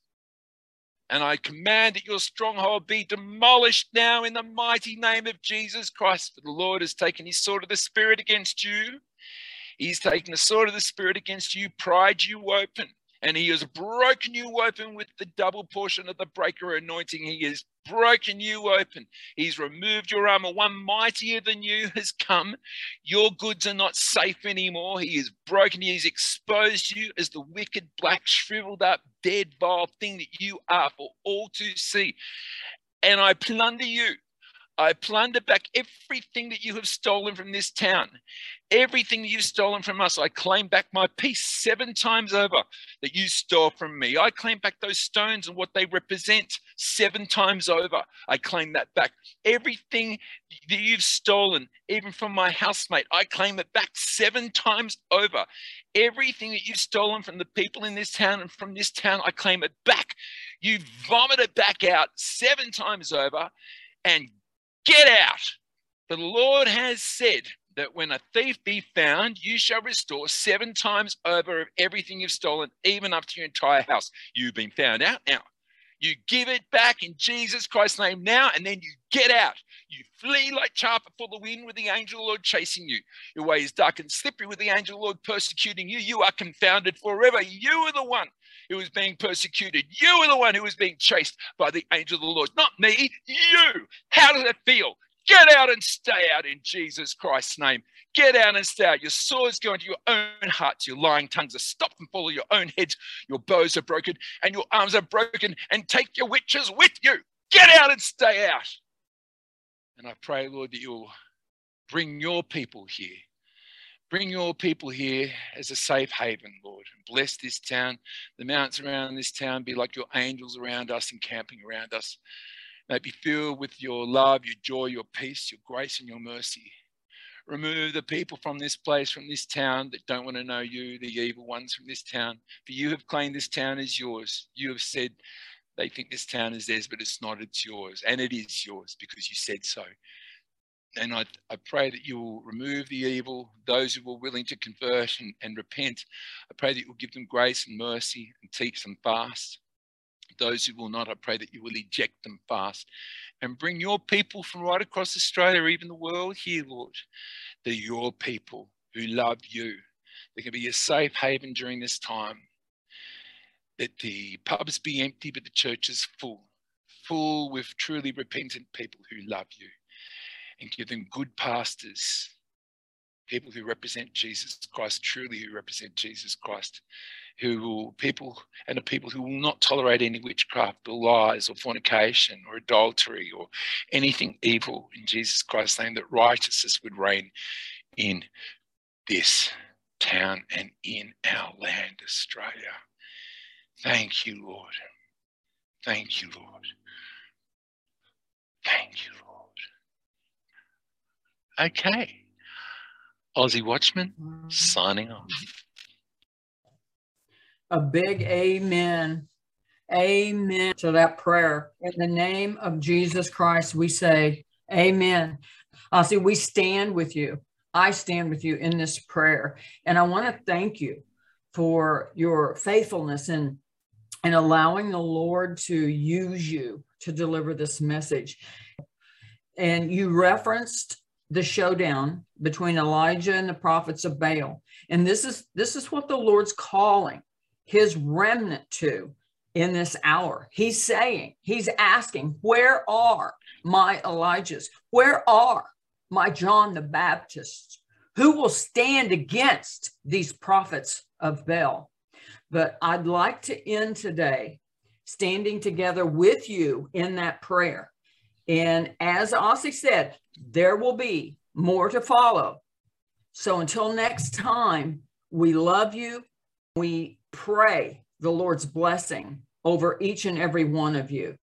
And I command that your stronghold be demolished now in the mighty name of Jesus Christ. For the Lord has taken his sword of the Spirit against you. He's taken the sword of the Spirit against you, pried you open, and he has broken you open with the double portion of the breaker anointing. He has broken you open. He's removed your armor. One mightier than you has come. Your goods are not safe anymore. He has broken you. He's exposed you as the wicked, black, shriveled up, dead, vile thing that you are for all to see. And I plunder you. I plunder back everything that you have stolen from this town. Everything that you've stolen from us, I claim back my peace 7 times over that you stole from me. I claim back those stones and what they represent 7 times over. I claim that back. Everything that you've stolen, even from my housemate, I claim it back 7 times over. Everything that you've stolen from the people in this town and from this town, I claim it back. You vomit it back out 7 times over and get out. The Lord has said that when a thief be found, you shall restore 7 times over of everything you've stolen, even up to your entire house. You've been found out now. You give it back in Jesus Christ's name now, and then you get out. You flee like chaff before the wind with the angel of the Lord chasing you. Your way is dark and slippery with the angel of the Lord persecuting you. You are confounded forever. You are the one who is being persecuted. You are the one who is being chased by the angel of the Lord, not me, you. How does it feel? Get out and stay out in Jesus Christ's name. Get out and stay out. Your swords go into your own hearts. Your lying tongues are stopped and fall of your own heads. Your bows are broken and your arms are broken, and take your witches with you. Get out and stay out. And I pray, Lord, that you'll bring your people here. Bring your people here as a safe haven, Lord. Bless this town. The mountains around this town be like your angels around us, encamping around us. May it be filled with your love, your joy, your peace, your grace, and your mercy. Remove the people from this place, from this town, that don't want to know you, the evil ones from this town. For you have claimed this town as yours. You have said they think this town is theirs, but it's not, it's yours. And it is yours because you said so. And I pray that you will remove the evil, those who are willing to convert and repent. I pray that you will give them grace and mercy and teach them fast. Those who will not, I pray that you will eject them fast and bring your people from right across Australia, even the world here, Lord. They're your people who love you. They can be a safe haven during this time. That the pubs be empty, but the church is full with truly repentant people who love you. And give them good pastors, people who represent Jesus Christ, truly who represent Jesus Christ. People who will not tolerate any witchcraft or lies or fornication or adultery or anything evil in Jesus Christ's name, that righteousness would reign in this town and in our land, Australia. Thank you, Lord. Thank you, Lord. Thank you, Lord. Okay. Aussie Watchman signing off. A big amen. Amen to that prayer. In the name of Jesus Christ, we say amen. See, we stand with you. I stand with you in this prayer. And I want to thank you for your faithfulness and allowing the Lord to use you to deliver this message. And you referenced the showdown between Elijah and the prophets of Baal. And this is what the Lord's calling his remnant to. in this hour. He's saying, he's asking, where are my Elijahs? Where are my John the Baptists? Who will stand against these prophets of Baal? But I'd like to end today standing together with you in that prayer. And as Ozzy said, there will be more to follow. So until next time, we love you. We pray the Lord's blessing over each and every one of you.